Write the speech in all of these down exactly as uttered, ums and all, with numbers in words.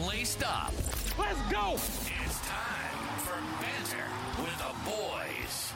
laced up. Let's go! It's time for Banter with the Boys.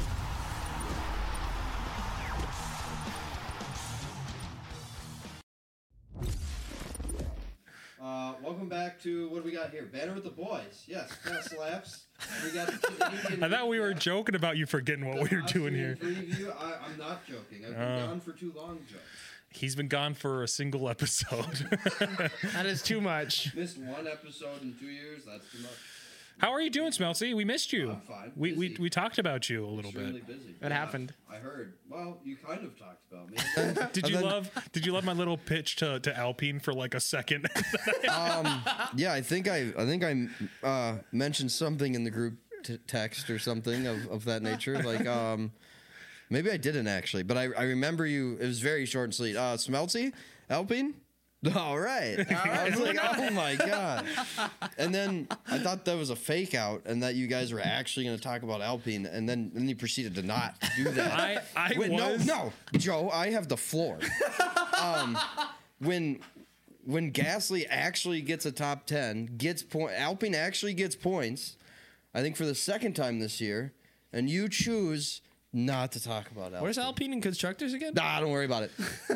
Uh, welcome back to what do we got here? Banter with the Boys. Yes, that slaps. We got the Canadian I thought we were recap. joking about you forgetting what we were doing here. Preview. I, I'm not joking. I've been Oh. gone for too long, Joe. He's been gone for a single episode. That is too much. Missed one episode in two years. That's too much. How are you doing, Smeltsy? We missed you. I'm fine. We, we Busy. we talked about you a little Extremely bit. busy. It happened. I heard. Well, you kind of talked about me. Did you love Did you love my little pitch to, to Alpine for like a second? Um, yeah, I think I, I think I uh, mentioned something in the group t- text or something of, of that nature. Like, um, maybe I didn't actually, but I, I remember you. It was very short and sweet. Uh, Smeltsy, Alpine. All right. I was like, oh my god. And then I thought that was a fake out, and that you guys were actually going to talk about Alpine, and then then you proceeded to not do that. I I Wait, was no, no, Joe, I have the floor. um, when when Gasly actually gets a top ten, gets point, Alpine actually gets points, I think for the second time this year, and you choose not to talk about Alpine. Where's Alpine and constructors again? Nah, don't worry about it.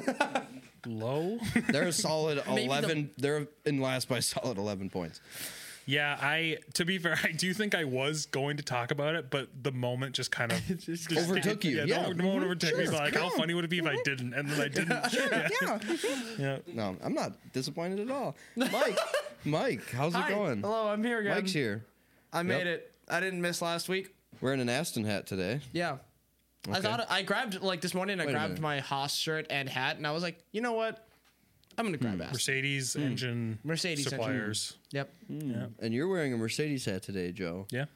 low. They're a solid Maybe the- eleven. They're in last by a solid eleven points. Yeah, I to be fair, I do think I was going to talk about it, but the moment just kind of just Overtook you. Yeah, Yeah. the moment overtook me. Sure, Like, how come. funny would it be if I didn't? And then I didn't. Yeah. Yeah. Yeah. No, I'm not disappointed at all. Mike, Mike, how's Hi. it going? Hello, I'm here again. Mike's here. I made Yep. it. I didn't miss last week. Wearing an Aston hat today. Yeah. I Okay. thought I grabbed like this morning. I Wait a grabbed minute. my Haas shirt and hat, and I was like, you know what? I'm gonna grab Aston. Mercedes engine Mercedes engine. suppliers. Yep. Yeah. And you're wearing a Mercedes hat today, Joe. Yeah.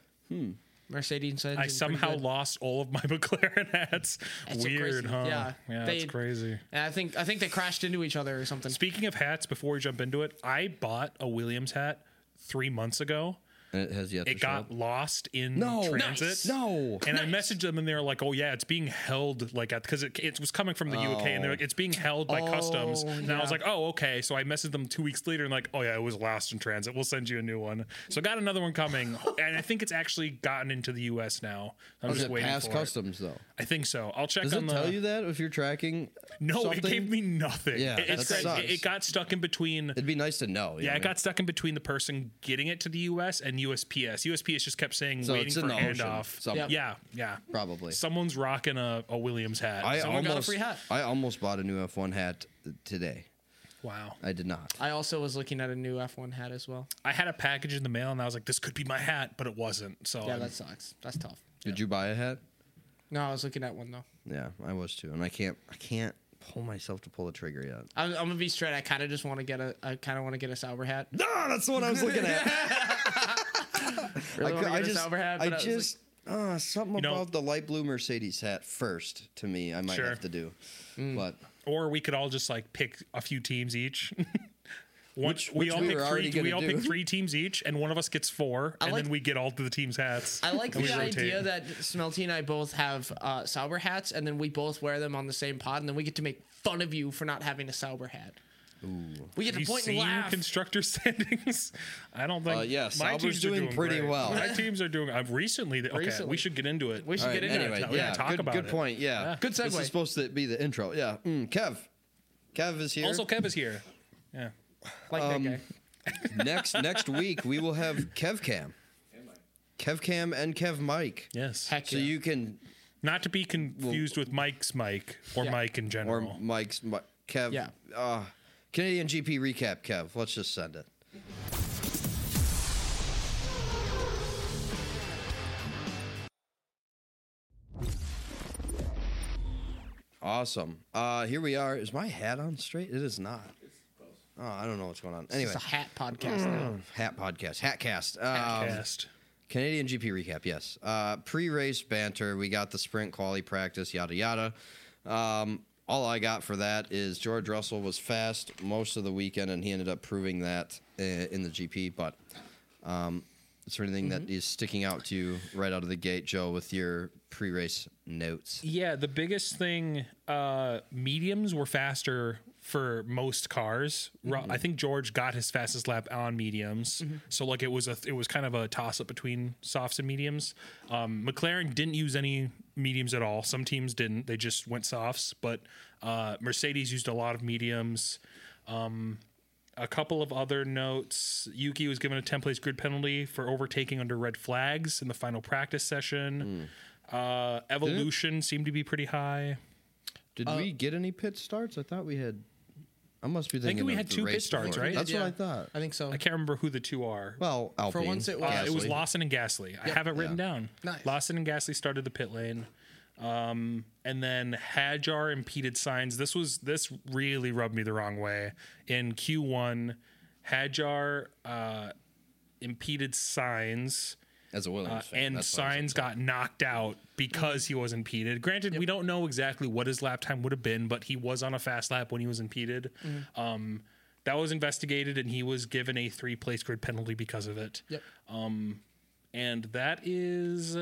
Mercedes engine. I pretty somehow good. lost all of my McLaren hats. That's so Weird, crazy. huh? Yeah. Yeah, They- that's crazy. And I think I think they crashed into each other or something. Speaking of hats, before we jump into it, I bought a Williams hat three months ago. And it has yet to It show got up. lost in No. transit. Nice. No. And I messaged them and they were like, "Oh yeah, it's being held like at because it, it was coming from the U K and they're like, it's being held by Oh, customs." And I was yeah. like, "Oh okay." So I messaged them two weeks later and like, "Oh yeah, it was lost in transit. We'll send you a new one." So I got another one coming, and I think it's actually gotten into the U S now. I'm Does just it waiting pass for customs though? it. I think so. I'll check Does on it the. tell you that if you're tracking? No, something? it gave me nothing. Yeah, it, that it, said- sucks. it, it got stuck in between. It'd be nice to know. you Yeah, know it what I got stuck in between the person getting it to the U S and U S P S. U S P S just kept saying So waiting it's for in the ocean handoff. somewhere. Yeah, yeah. mean? Probably. Someone's rocking a, a Williams hat. I Someone got a almost, free hat. I almost bought a new F one hat today. Wow. I did not. I also was looking at a new F one hat as well. I had a package in the mail and I was like, this could be my hat, but it wasn't. So Yeah, I'm- that sucks. That's tough. Did you buy a hat? No, I was looking at one though. Yeah, I was too, and I can't. I can't pull myself to pull the trigger yet. I'm, I'm gonna be straight. I kind of just want to get a. I kind of want to get a Sauber hat. No, that's the one I was looking at. Really I, wanna cou- I get a just, Sauber hat, I but I was just, uh, something You know- about the light blue Mercedes hat first to me. I might Sure. have to do, Mm. but or we could all just like pick a few teams each. One, Which- we which all we pick were already three. We gonna all do. pick three teams each, and one of us gets four, and like- then we get all to the teams' hats. I like and we the rotate. idea that Smelty and I both have uh, Sauber hats, and then we both wear them on the same pod, and then we get to make fun of you for not having a Sauber hat. We get Have to you point and seen laugh. constructor standings? I don't think. Uh, yeah, my Sauber's teams are doing pretty great. well. My teams are doing. I've recently. Okay, Recently. we should get into it. we should all get right, into anyway, it. We yeah, gotta talk good, about good it. point. Yeah. Yeah. Good This segue. is supposed to be the intro. Yeah, mm, Kev. Kev is here. Also, Kev is here. Yeah. Like Um, that guy. next next week we will have Kev Cam, Kev Cam, and Kev Mike. Yes. Heck So yeah. you can, Not to be confused with Mike's Mike or Yeah. Mike in or general. Mike's Mi- Kev. Yeah. Uh, Canadian G P recap, Kev. Let's just send it. Awesome. Uh, here we are. Is my hat on straight? It is not. Oh, I don't know what's going on. Anyway, It's a hat podcast now. hat podcast, Hatcast. Um, Cast. Canadian G P recap, yes. Uh, pre-race banter. We got the sprint quali practice, yada yada. Um, all I got for that is George Russell was fast most of the weekend, and he ended up proving that uh, in the G P. But um, is there anything that is sticking out to you right out of the gate, Joe, with your pre-race notes? Yeah, the biggest thing, uh, mediums were faster for most cars. Ru- I think George got his fastest lap on mediums, so like it was a it was kind of a toss up between softs and mediums. Um, McLaren didn't use any mediums at all. Some teams didn't; they just went softs. But uh, Mercedes used a lot of mediums. Um, a couple of other notes: Yuki was given a ten place grid penalty for overtaking under red flags in the final practice session. Uh, Evolution seemed to be pretty high. Did we get any pit starts? I thought we had. I must be think thinking. we of had the two pit race starts, before. right? That's Yeah. what I thought. I think so. I can't remember who the two are. Well, Alpine. once it was- Uh, it was Gasly. Lawson and Gasly. I have it written Yeah. down. Nice. Lawson and Gasly started the pit lane. Um, and then Hadjar impeded signs. This was this really rubbed me the wrong way. In Q one, Hadjar uh, impeded signs. As a Williams Uh, fan, and that's what I was Signs got knocked out because he was impeded. Granted, we don't know exactly what his lap time would have been, but he was on a fast lap when he was impeded. Um, that was investigated, and he was given a three place grid penalty because of it. Yep. And that is.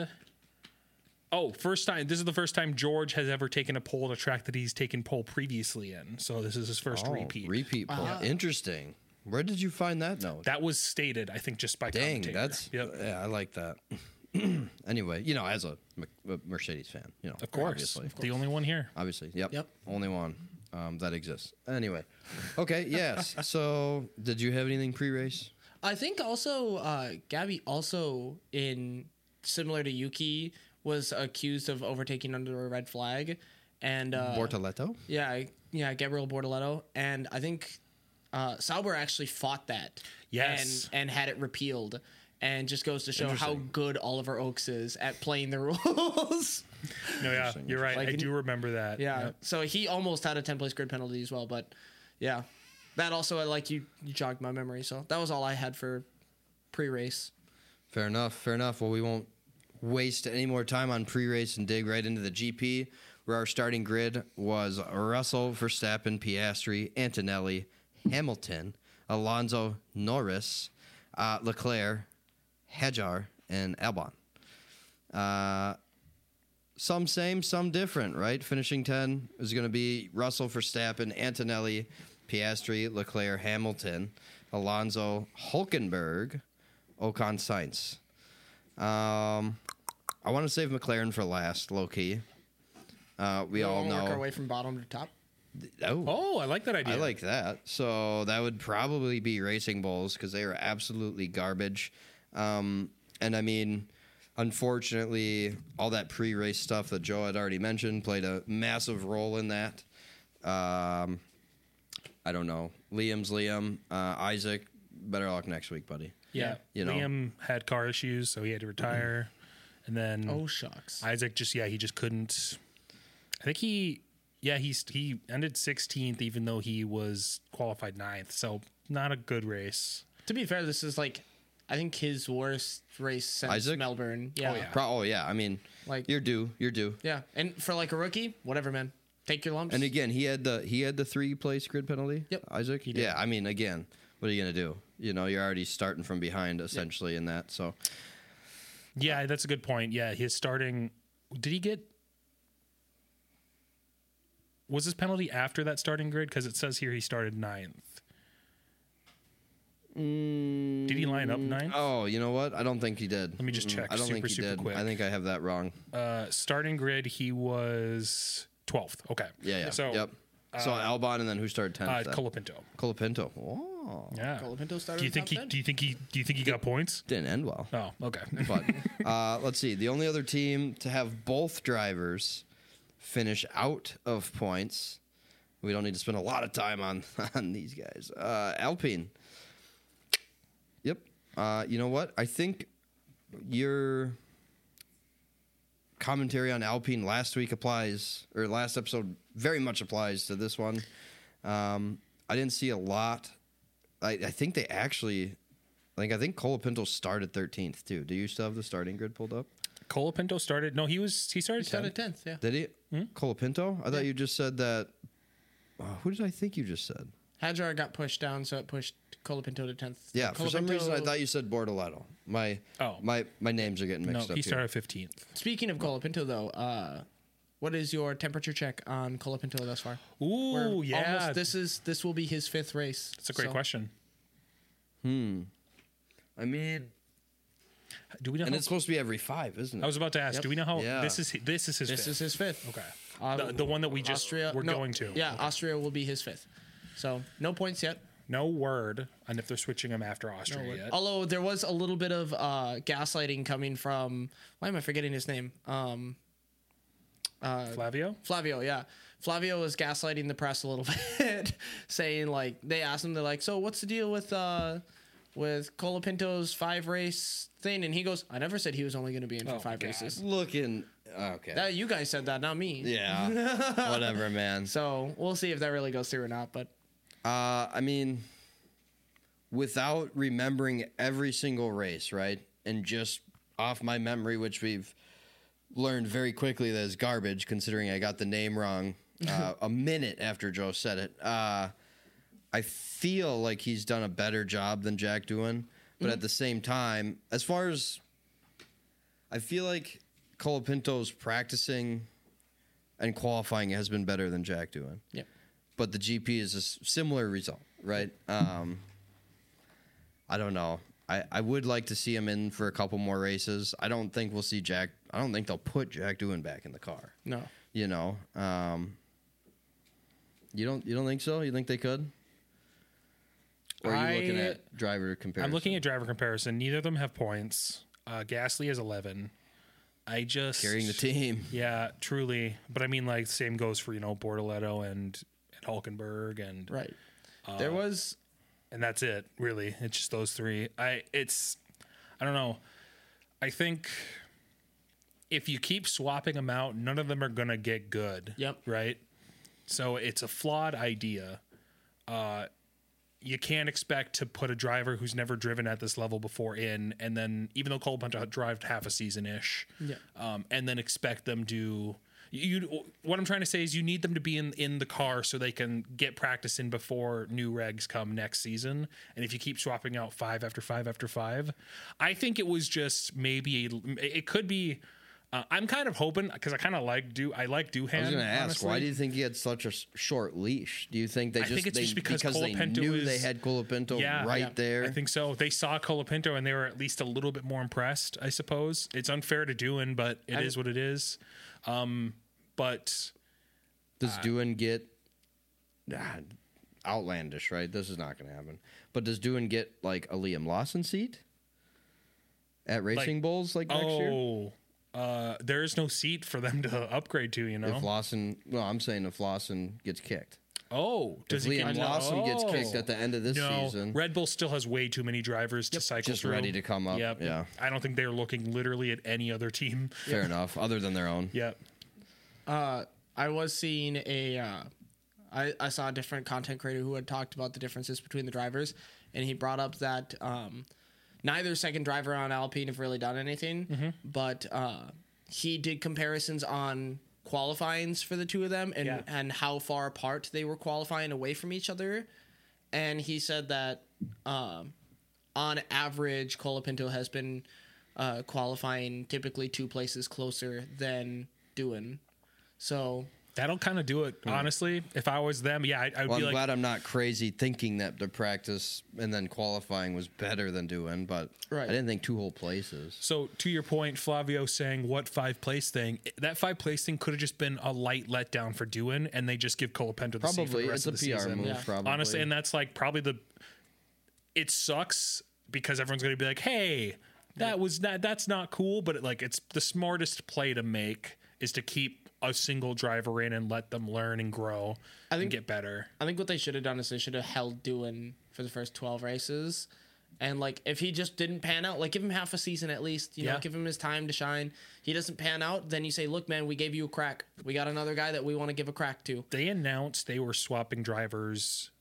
Oh, first time. This is the first time George has ever taken a pole at a track that he's taken pole previously in. So this is his first Oh, repeat. Repeat poll. Interesting. Where did you find that note? that was stated, I think, just by Dang, commentator. that's Yep. yeah, I like that. Anyway, you know, as a, Mc- a Mercedes fan, you know, Of course. obviously, The only one here. obviously, yep, Yep. only one um, that exists. Anyway, okay, yes. So, did you have anything pre-race? I think also uh, Gabby also in similar to Yuki was accused of overtaking under a red flag, and uh, Bortoletto? yeah, yeah, Gabriel Bortoletto, and I think uh, Sauber actually fought that, Yes. and and had it repealed, and just goes to show how Interesting. good Oliver Oaks is at playing the rules. No, yeah, you're right. Like I in- do remember that. Yeah. Yep. So he almost had a ten place grid penalty as well, but yeah. That also like you you jogged my memory. So that was all I had for pre-race. Fair enough. Fair enough. Well, we won't waste any more time on pre-race and dig right into the G P, where our starting grid was Russell, Verstappen, Piastri, Antonelli, Hamilton, Alonso, Norris, uh, Leclerc, Hadjar, and Albon. Uh, some same, some different, right? Finishing ten is going to be Russell, Verstappen, Antonelli, Piastri, Leclerc, Hamilton, Alonso, Hulkenberg, Ocon, Sainz. Um, I want to save McLaren for last, low key. Uh, we all We'll know. work our way from bottom to top. Oh, Oh, I like that idea. I like that. So that would probably be Racing Bulls because they are absolutely garbage. Um, and I mean, unfortunately, all that pre-race stuff that Joe had already mentioned played a massive role in that. Um, I don't know. Liam's Liam. Uh, Isaac, better luck next week, buddy. Yeah. You know. Liam had car issues, so he had to retire. And then Oh shucks. Isaac just, yeah, he just couldn't. I think he, yeah, he's, he ended sixteenth, even though he was qualified ninth. So not a good race. To be fair, this is like I think his worst race since Isaac? Melbourne. Yeah. Oh, yeah. Pro- oh, yeah. I mean, Like- you're due. You're due. Yeah. And for like a rookie, whatever, man. Take your lumps. And again, he had the he had the three place grid penalty. Yep. Isaac. He did. Yeah, I mean, again, what are you gonna do? You know, you're already starting from behind essentially in that. So Yeah, that's a good point. Yeah, his starting. Did he get. Was his penalty after that starting grid? Because it says here he started ninth. Did he line up ninth? oh, you know what? I don't think he did. Let me just check I don't super, think he super did. quick. I think I have that wrong. Uh, starting grid, he was twelfth. Okay. Yeah, yeah. So, yep. So Albon, and then who started tenth? uh, then? Colapinto. Colapinto. Oh, Yeah. Colapinto started Do you in think top he? ten? Do you think he? Do you think he got points? didn't end well. Oh, okay. But uh, let's see. The only other team to have both drivers finish out of points. We don't need to spend a lot of time on on these guys. Uh, Alpine. Yep. Uh, you know what? I think your commentary on Alpine last week applies, or last episode very much applies to this one. Um, I didn't see a lot. I, I think they actually, like, I think Colapinto started thirteenth too. Do you still have the starting grid pulled up? Colapinto started. No, he was. He started. He started tenth. tenth. Yeah. Did he? Colapinto? I thought you just said that. Uh, who did I think you just said? Hadjar got pushed down, so it pushed Colapinto to tenth. Yeah, for some Colapinto- reason I thought you said Bortoletto. My Oh. my my names are getting No, mixed up he here. started fifteenth. Speaking of Colapinto, though, uh, what is your temperature check on Colapinto thus far? Ooh, We're yeah. almost- this is this will be his fifth race. That's a great so- question. I mean, Do we know? and How, it's supposed to be every five, isn't it? I was about to ask. Yep. Do we know how Yeah. this is? This is his. This fifth? is his fifth. Okay. Uh, the, the one that we just Austria, were no, going to. Yeah, Austria will be his fifth. So no points yet. No word on if they're switching him after Austria yet. Although there was a little bit of uh, gaslighting coming from, why am I forgetting his name? Um, Flavio. Flavio, yeah. Flavio was gaslighting the press a little bit, saying like they asked him, they're like, so what's the deal with uh, with Colapinto's five race thing? And he goes, I never said he was only going to be in for Oh, five God. races. Looking. Okay. That you guys said that, not me. yeah. Whatever, man. So we'll see if that really goes through or not. But Uh, I mean, without remembering every single race, right? And just off my memory, which we've learned very quickly that is garbage, considering I got the name wrong uh, a minute after Joe said it. Uh, I feel like he's done a better job than Jack Doohan, but at the same time, as far as I feel like Colapinto's practicing and qualifying has been better than Jack Doohan. yeah, But the G P is a s- similar result, right? Um, I don't know. I, I would like to see him in for a couple more races. I don't think we'll see Jack. I don't think they'll put Jack Doohan back in the car. no. You know, um, you don't you don't think so? You think they could? Or are you looking I- at driver comparison? I'm looking at driver comparison. Neither of them have points. Uh, Gasly has eleven. I just carrying the team. Yeah, truly. But I mean, like, same goes for you know Bortoletto and, and Hulkenberg and Right. there was and that's it. Really, it's just those three. I it's I don't know. I think if you keep swapping them out, none of them are gonna get good. Yep. Right. So it's a flawed idea. Uh, you can't expect to put a driver who's never driven at this level before in, and then even though Colapinto drove half a season ish, Yeah. um, and then expect them to. You, what I'm trying to say is, you need them to be in in the car so they can get practice in before new regs come next season. And if you keep swapping out five after five after five, I think it was just maybe a, it could be. Uh, I'm kind of hoping because I kind of like do I like Doohan. I was going to ask, honestly. why do you think he had such a s- short leash? Do you think they I just, think it's they, just because they Colapinto knew is- they had Colapinto Yeah, right yeah. there? I think so. They saw Colapinto and they were at least a little bit more impressed, I suppose. It's unfair to Doohan, but it is I'm- what it is. Um, but Does Doohan get ah, outlandish? Right, this is not going to happen. But does Doohan get like a Liam Lawson seat at Racing Like, Bulls like next year? oh, uh, there is no seat for them to upgrade to. You know. If Lawson, well, I'm saying if Lawson gets kicked, oh, does if he Liam get Lawson gets oh. kicked at the end of this No, season, Red Bull still has way too many drivers to cycle just through. ready to come up. Yep. Yeah, I don't think they're looking literally at any other team. fair enough. Other than their own, Yep. Uh, I was seeing a, uh, I, I saw a different content creator who had talked about the differences between the drivers, and he brought up that um, neither second driver on Alpine have really done anything, but uh, he did comparisons on qualifyings for the two of them and, Yeah. and how far apart they were qualifying away from each other. And he said that um, on average, Colapinto has been uh, qualifying typically two places closer than Doohan. So That'll kind of do it, honestly. If I was them, yeah, I, I would well, be I'm like, glad I'm not crazy thinking that the practice and then qualifying was better than Doohan, but Right. I didn't think two whole places. so to your point, Flavio saying what five place thing, that five place thing could have just been a light letdown for Doohan, and they just give Colapinto the seat for Probably the rest it's a of the P R season. move. Yeah. Probably Honestly, and that's like probably the. It sucks because everyone's going to be like, "Hey, that was not that's not cool," but it, like it's the smartest play to make is to keep a single driver in and let them learn and grow I and think- get better. I think what they should have done is they should have held Doohan for the first twelve races. And, like, if he just didn't pan out, like, give him half a season at least. You know, Yeah. give him his time to shine. He doesn't pan out, then you say, look, man, we gave you a crack. We got another guy that we want to give a crack to. They announced they were swapping drivers,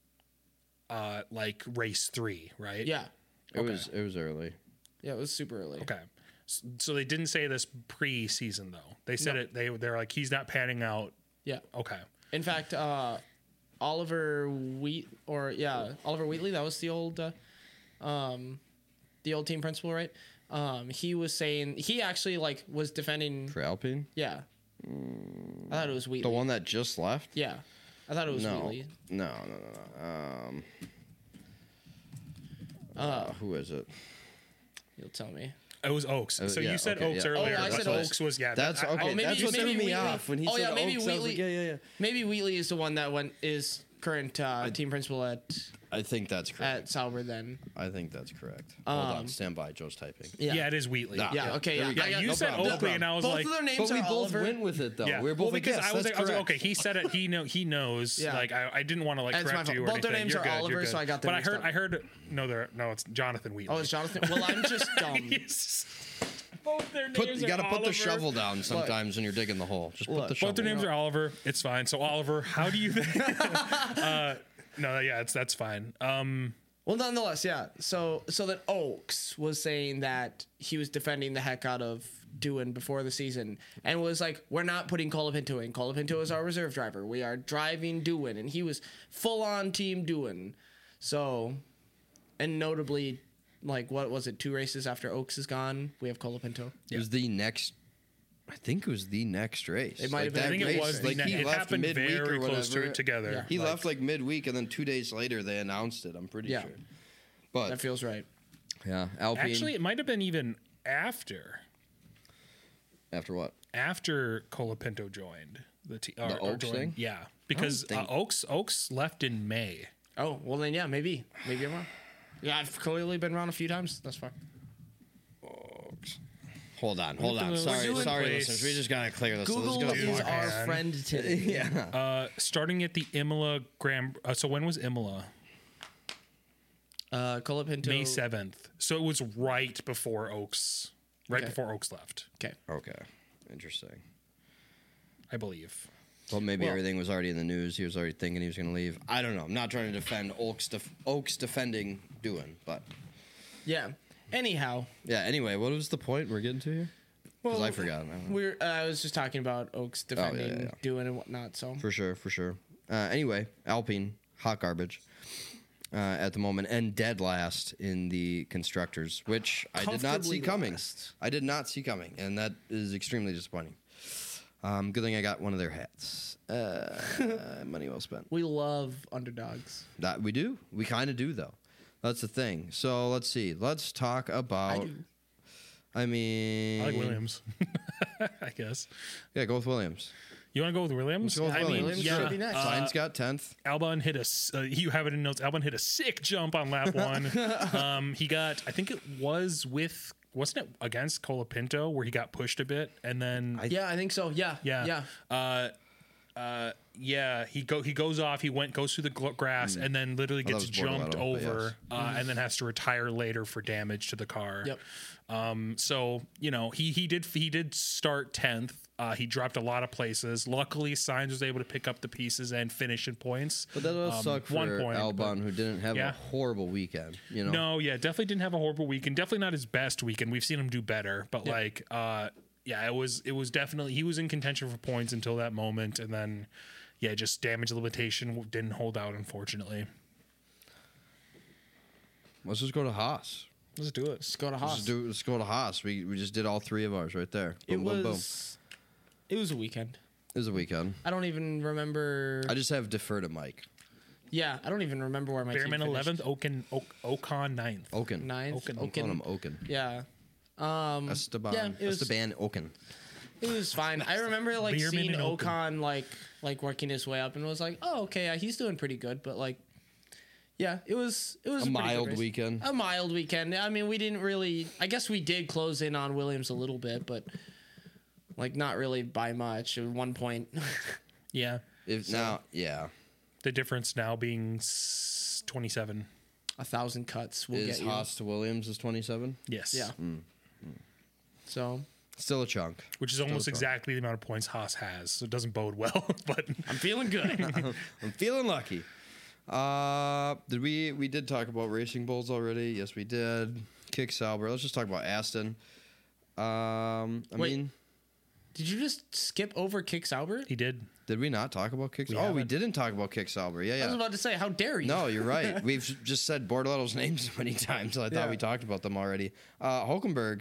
uh, like race three, right? Yeah. it was it was early. Yeah, it was super early. Okay. S- So they didn't say this pre-season though. They said No. it. They they're like he's not panning out. Yeah. Okay. In fact, uh, Oliver Wheat, or, yeah, Oliver Wheatley, that was the old, uh, um, the old team principal, right? Um, he was saying, he actually, like, was defending For Alpine? Yeah. I thought it was Wheatley. The one that just left? Yeah, I thought it was No. Wheatley. No, no, no, no. Um, uh, who is it? You'll tell me. It was Oaks. Uh, So yeah, you said okay, Oaks yeah. earlier. Oh, I but said Oaks. Oaks. was yeah. That's that- I- okay. maybe- that's what maybe threw me Wheatley- off when he oh, said yeah, maybe Oaks. I was like, Wheatley- yeah, yeah, yeah. Maybe Wheatley is the one that went is current uh, team principal at I think that's correct. at Sauber. Then I think that's correct. Hold on, Um, stand by. Joe's typing. Yeah. it is Wheatley. Nah. yeah, Yeah, okay, there yeah. we go. I Yeah, got- you no said problem, no Oakley, and I was both like, of their names But we are both Oliver. went with it though. yeah. We were both well, like, because yes, I was that's like, I was like, correct. okay, he said it. He know he knows. Yeah. Like I, I didn't want to like That's my correct you fault. or Both their anything. names You're are good, you're Oliver, good. so I got them But I mixed heard, up. I heard. No, there. No, it's Jonathan Wheatley. Oh, it's Jonathan. Well, I'm just dumb. Yes. Both their Put, names you are got to put the Oliver. shovel down sometimes when you're digging the hole. Just put Look, the both shovel Both their names down. are Oliver. It's fine. So Oliver, how do you think? uh, no, yeah, it's that's fine. Um, Well, nonetheless, yeah. So, so that Oaks was saying that he was defending the heck out of Doohan before the season, and was like, "We're not putting Colapinto in. Colapinto is our reserve driver. We are driving Doohan," and he was full on team Doohan. So, and notably, like, what was it? Two races after Oaks is gone, we have Colapinto. It was the next. I think it was the next race. It might have Like, been. that I think race, it was. like the he it left happened midweek or very close to whatever. it together. Yeah. He Like, left like midweek, and then two days later they announced it. I'm pretty Yeah. sure. But That feels right. yeah, Alpine. Actually, it might have been even after after what? after Colapinto joined the team. The Oaks thing? Yeah, because uh, think- Oaks Oaks left in May. Oh, well then, yeah, maybe, maybe I'm wrong. Yeah, I've clearly been wrong a few times. That's fine. Hold on, hold on. We're Sorry, doing sorry, place. listeners. We just gotta clear this. So this Google is gonna is fuck- our man. friend today. yeah. Uh, starting at the Imola Grand. Uh, so when was Imola? Uh, Colapinto. May seventh. So it was right before Oaks. Right Okay. before Oaks left, Okay. Okay. Interesting. I believe. Well, maybe Well- everything was already in the news. He was already thinking he was going to leave. I don't know. I'm not trying to defend Oaks, def- Oaks defending Doohan, but Yeah. Anyhow, yeah. Anyway, what was the point we're getting to here? Because I forgot. I don't know. we're. Uh, I was just talking about Oaks defending, yeah, yeah. doing and whatnot. So For sure, for sure. Uh, anyway, Alpine, hot garbage uh, at the moment, and dead last in the constructors, which I did not see Comfortably coming. last. I did not see coming, and that is extremely disappointing. Um, good thing I got one of their hats. Uh, money well spent. we love underdogs. That we do. We kind of do, though. That's the thing. So let's see. Let's talk about. do. I mean, I like Williams. I guess. Yeah, go with Williams. You want to go with Williams? Let's go with I Williams. mean, Williams yeah. should be next. uh, Sainz got tenth. Albon hit a. s- Uh, you have it in notes. Albon hit a sick jump on lap one. um, he got. I think it was with. Wasn't it against Colapinto where he got pushed a bit and then. Yeah, I think so. Yeah. yeah. Yeah. Uh, uh, yeah. He go. He goes off. He went. Goes through the gl- grass and then literally Well, gets that was jumped Bortoletto, but over yes. uh, and then has to retire later for damage to the car. Yep. Um, so you know he he did he did start tenth. Uh, he dropped a lot of places. Luckily, Sainz was able to pick up the pieces and finish in points. But that does Um, suck for one point, Albon, who didn't have Yeah. a horrible weekend. You know. No, yeah, definitely didn't have a horrible weekend. Definitely not his best weekend. We've seen him do better, but like, uh, yeah, it was it was definitely he was in contention for points until that moment, and then yeah, just damage limitation didn't hold out, unfortunately. Let's just go to Haas. Let's do it. Let's go to Let's, Haas. just do, let's go to Haas. We we just did all three of ours right there. it Boom, boom, boom. was. It was a weekend. It was a weekend. I don't even remember. I just have defer to Mike. yeah, I don't even remember where my team Behrman finished. eleventh, Okan Ok- Ocon ninth. Oken. Ninth. Oken. I'm calling him Oken. Yeah. Um, Esteban. Yeah, it was- Esteban Oken. It was fine. I remember like Beerman seeing and Ocon. Ocon like like working his way up and was like, oh okay, yeah, he's doing pretty good. But like, yeah, it was it was A pretty good mild race. weekend. A mild weekend. I mean, we didn't really. I guess we did close in on Williams a little bit, but like not really by much. At one point, Yeah, If now, yeah, the difference now being s- twenty-seven. a thousand cuts will is get you. Haas to Williams is twenty-seven. Yes. Yeah. So Still a chunk. Which is almost Still a exactly the amount of points Haas has, so it doesn't bode well. But I'm feeling good. I'm feeling lucky. Uh, did we we did talk about Racing Bulls already? Yes, we did. Kick Sauber. Let's just talk about Aston. Um, I Wait. mean, Did you just skip over Kick Sauber? he did. did we not talk about Kick? We Oh, we haven't. didn't talk about Kick Sauber. Yeah, I was yeah. about to say, how dare you? No, you're right. We've just said Bortoletto's name so many times, so I thought Yeah. we talked about them already. Uh, Hulkenberg,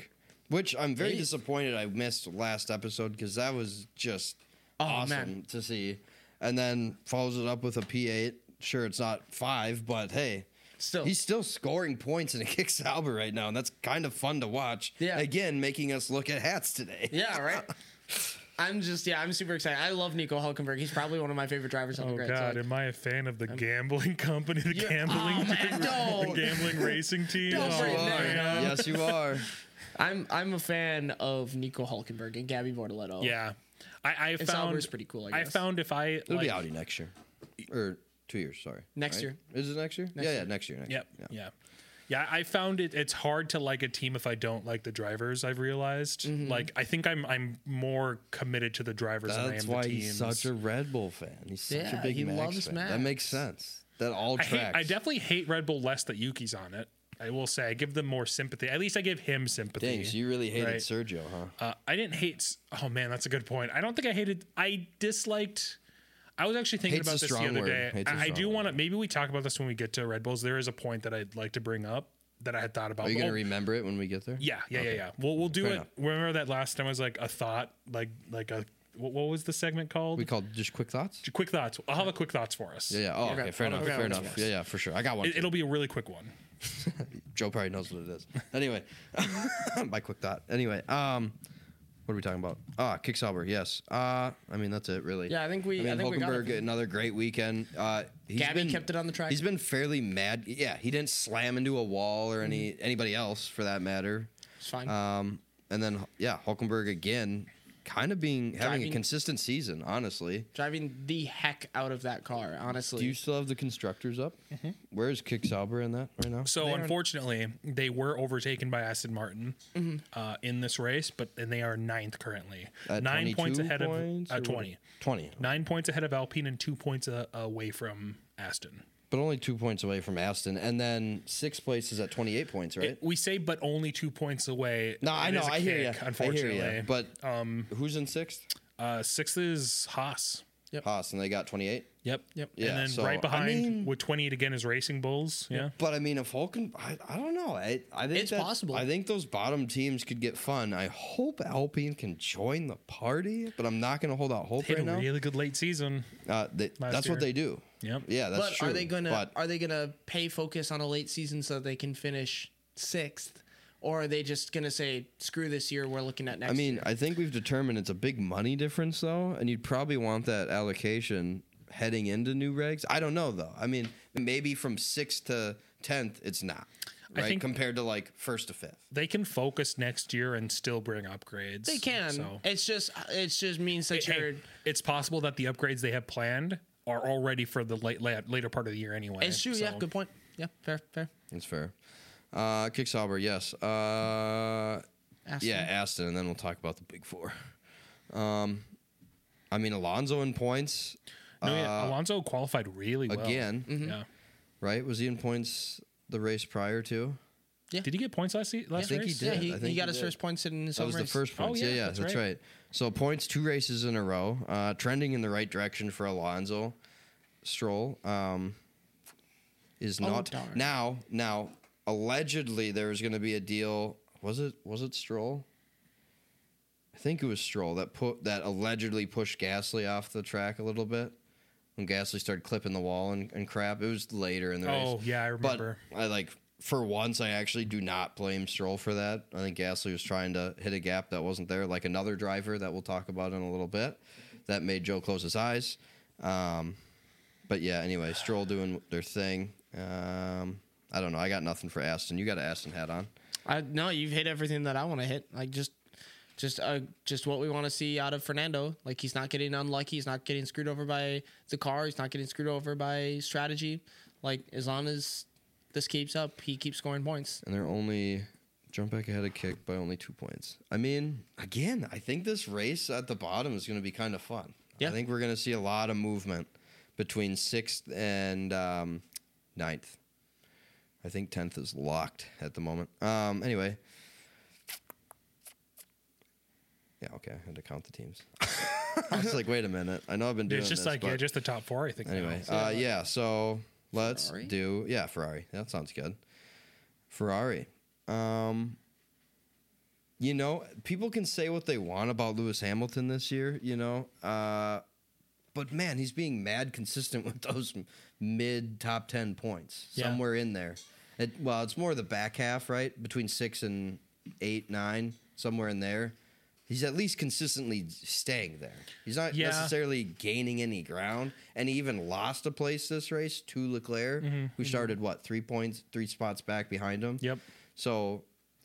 Which I'm very Eighth. disappointed I missed last episode because that was just Oh, awesome man. to see. And then follows it up with a P eight. Sure, it's not five, but hey, Still. he's still scoring points in a Kick Sauber right now, and that's kind of fun to watch. Yeah. Again, making us look at hats today. Yeah, right. I'm just yeah, I'm super excited. I love Nico Hulkenberg. He's probably one of my favorite drivers on the Oh grid. God, so am I a fan of the gambling company, the Yeah. gambling, Oh, man, the don't. gambling racing team? Don't Oh, bring You that are. up. Yes, you are. I'm I'm a fan of Nico Hulkenberg and Gabby Bortoletto. Yeah, I, I And found Sauber's pretty cool, I I guess. found if I It'll like, be Audi next year. Or two years, sorry. Next Right? year. Is it next year? Next yeah, year. yeah, next year. Next Yep. year. Yeah. Yeah, I found it. It's hard to like a team if I don't like the drivers. I've realized. Mm-hmm. Like, I think I'm I'm more committed to the drivers than I am That's the why teams. he's such a Red Bull fan. He's such Yeah, a big he Max loves fan. Max. That makes sense. That all I tracks. hate. I definitely hate Red Bull less that Yuki's on it. I will say I give them more sympathy. At least I give him sympathy. Dang, so you really hated Right. Sergio, huh? Uh, I didn't hate. s- Oh man, that's a good point. I don't think I hated. I disliked. I was actually thinking Hate's a about this the strong other word. day. Hate's a I, I strong do word. want to. Maybe we talk about this when we get to Red Bulls. There is a point that I'd like to bring up that I had thought about. Are you going to Oh, remember it when we get there? Yeah, yeah, yeah, yeah. We'll we'll do Fair it. enough. Remember that last time was like a thought, like like a what, what was the segment called? We called just quick thoughts? Quick thoughts. I'll have a quick thoughts for us. Yeah, yeah. Oh, okay. Okay. Fair enough. Okay. Fair Okay. enough. Yeah, yeah, for sure. I got one. It, too. it'll be a really quick one. Joe probably knows what it is. Anyway, my quick thought. Anyway, um, what are we talking about? Ah, Kick Sauber. Yes. Uh, I mean that's it really. Yeah, I think we- I mean, I think we got Hulkenberg, it. another great weekend. Uh, he's Gabby been, kept it on the track. He's been fairly mad. Yeah, he didn't slam into a wall or any anybody else for that matter. It's fine. Um, and then yeah, Hulkenberg again, kind of being having a Driving- consistent season. Honestly, Driving the heck out of that car, honestly. do you still have the constructors up? Mm-hmm. Where is Kick Sauber in that right now? So They are- unfortunately, they were overtaken by Aston Martin Mm-hmm. uh, in this race, but and they are ninth currently, At nine points twenty-two ahead points, of or uh, what? twenty. Twenty. Nine points ahead of Alpine and two points uh, away from Aston. But only two points away from Aston, and then sixth place is at twenty-eight points, right? It- we say, but only two points away. no, I It know, is a I hear you. kick, I hear Unfortunately, you. But um, who's in sixth? uh, sixth is Haas. Haas, and they got twenty-eight. Yep. Yep. Yeah, and then so, right I behind mean- with twenty-eight again is Racing Bulls. Yeah. But I mean, if Hulken, I, I don't know. I, I think It's that- possible. I think those bottom teams could get fun. I hope Alpine can join the party, but I'm not going to hold out hope Hit right a now. really good late season. Uh, they, last that's year. what they do. Yep. Yeah, that's but true. are they gonna But are they gonna pay focus on a late season so they can finish sixth, or are they just gonna say screw this year, we're looking at next? I mean, year? I think we've determined it's a big money difference, though, and you'd probably want that allocation heading into new regs. I don't know, though. I mean, maybe from sixth to tenth, it's not I right think- compared to like first to fifth. They can focus next year and still bring upgrades. they can. So. It's just it just means that Hey, you're. it's possible that the upgrades they have planned are already for the late, late later part of the year anyway. It's true. Yeah. So- Good point. Yeah. Fair. Fair. That's fair. Uh, Kick Sauber, yes. Uh, Aston. yeah, Aston, and then we'll talk about the big four. Um, I mean, Alonso in points. No, yeah, uh, Alonso qualified really well again, Yeah. right? Was he in points the race prior to? Did he get points last se- last think he race? did. Yeah. He, I think he he got his did. first points in his That home was the race. first Oh, points. yeah, yeah, yeah, that's that's, right. right. So points two races in a row, uh, trending in the right direction for Alonso. Stroll um, is Oh, not darn. now. Now, allegedly, there was going to be a deal. Was it? Was it Stroll? I think it was Stroll that put that allegedly pushed Gasly off the track a little bit when Gasly started clipping the wall and, and crap. It was later in the race. Oh, yeah, I remember. But I like for once, I actually do not blame Stroll for that. I think Gasly was trying to hit a gap that wasn't there, like another driver that we'll talk about in a little bit. That made Joe close his eyes. Um, but yeah, anyway, Stroll doing their thing. Um, I don't know. I got nothing for Aston. You got an Aston hat on. I no, you've hit everything that I want to hit. Like just, just, uh, just what we want to see out of Fernando. Like he's not getting unlucky. He's not getting screwed over by the car. He's not getting screwed over by strategy. Like as long as this keeps up, he keeps scoring points. And they're only jump back ahead of Kick by only two points. I mean, again, I think this race at the bottom is going to be kind of fun. Yeah. I think we're going to see a lot of movement between sixth and um, ninth. I think tenth is locked at the moment. Um, anyway. Yeah, okay. I had to count the teams. I was like, wait a minute. I know I've been doing It's just this, like but yeah, just the top four, I think. anyway. now. Uh, yeah, so let's Ferrari? do... Yeah, Ferrari. That sounds good. Ferrari. Um, you know, people can say what they want about Lewis Hamilton this year, you know, uh, but man, he's being mad consistent with those mid top ten points, Yeah. somewhere in there. It, well, it's more the back half, right? Between six and eight, nine, somewhere in there. He's at least consistently staying there. He's not Yeah. necessarily gaining any ground, and he even lost a place this race to Leclerc, who started what three points, three spots back behind him. Yep. So,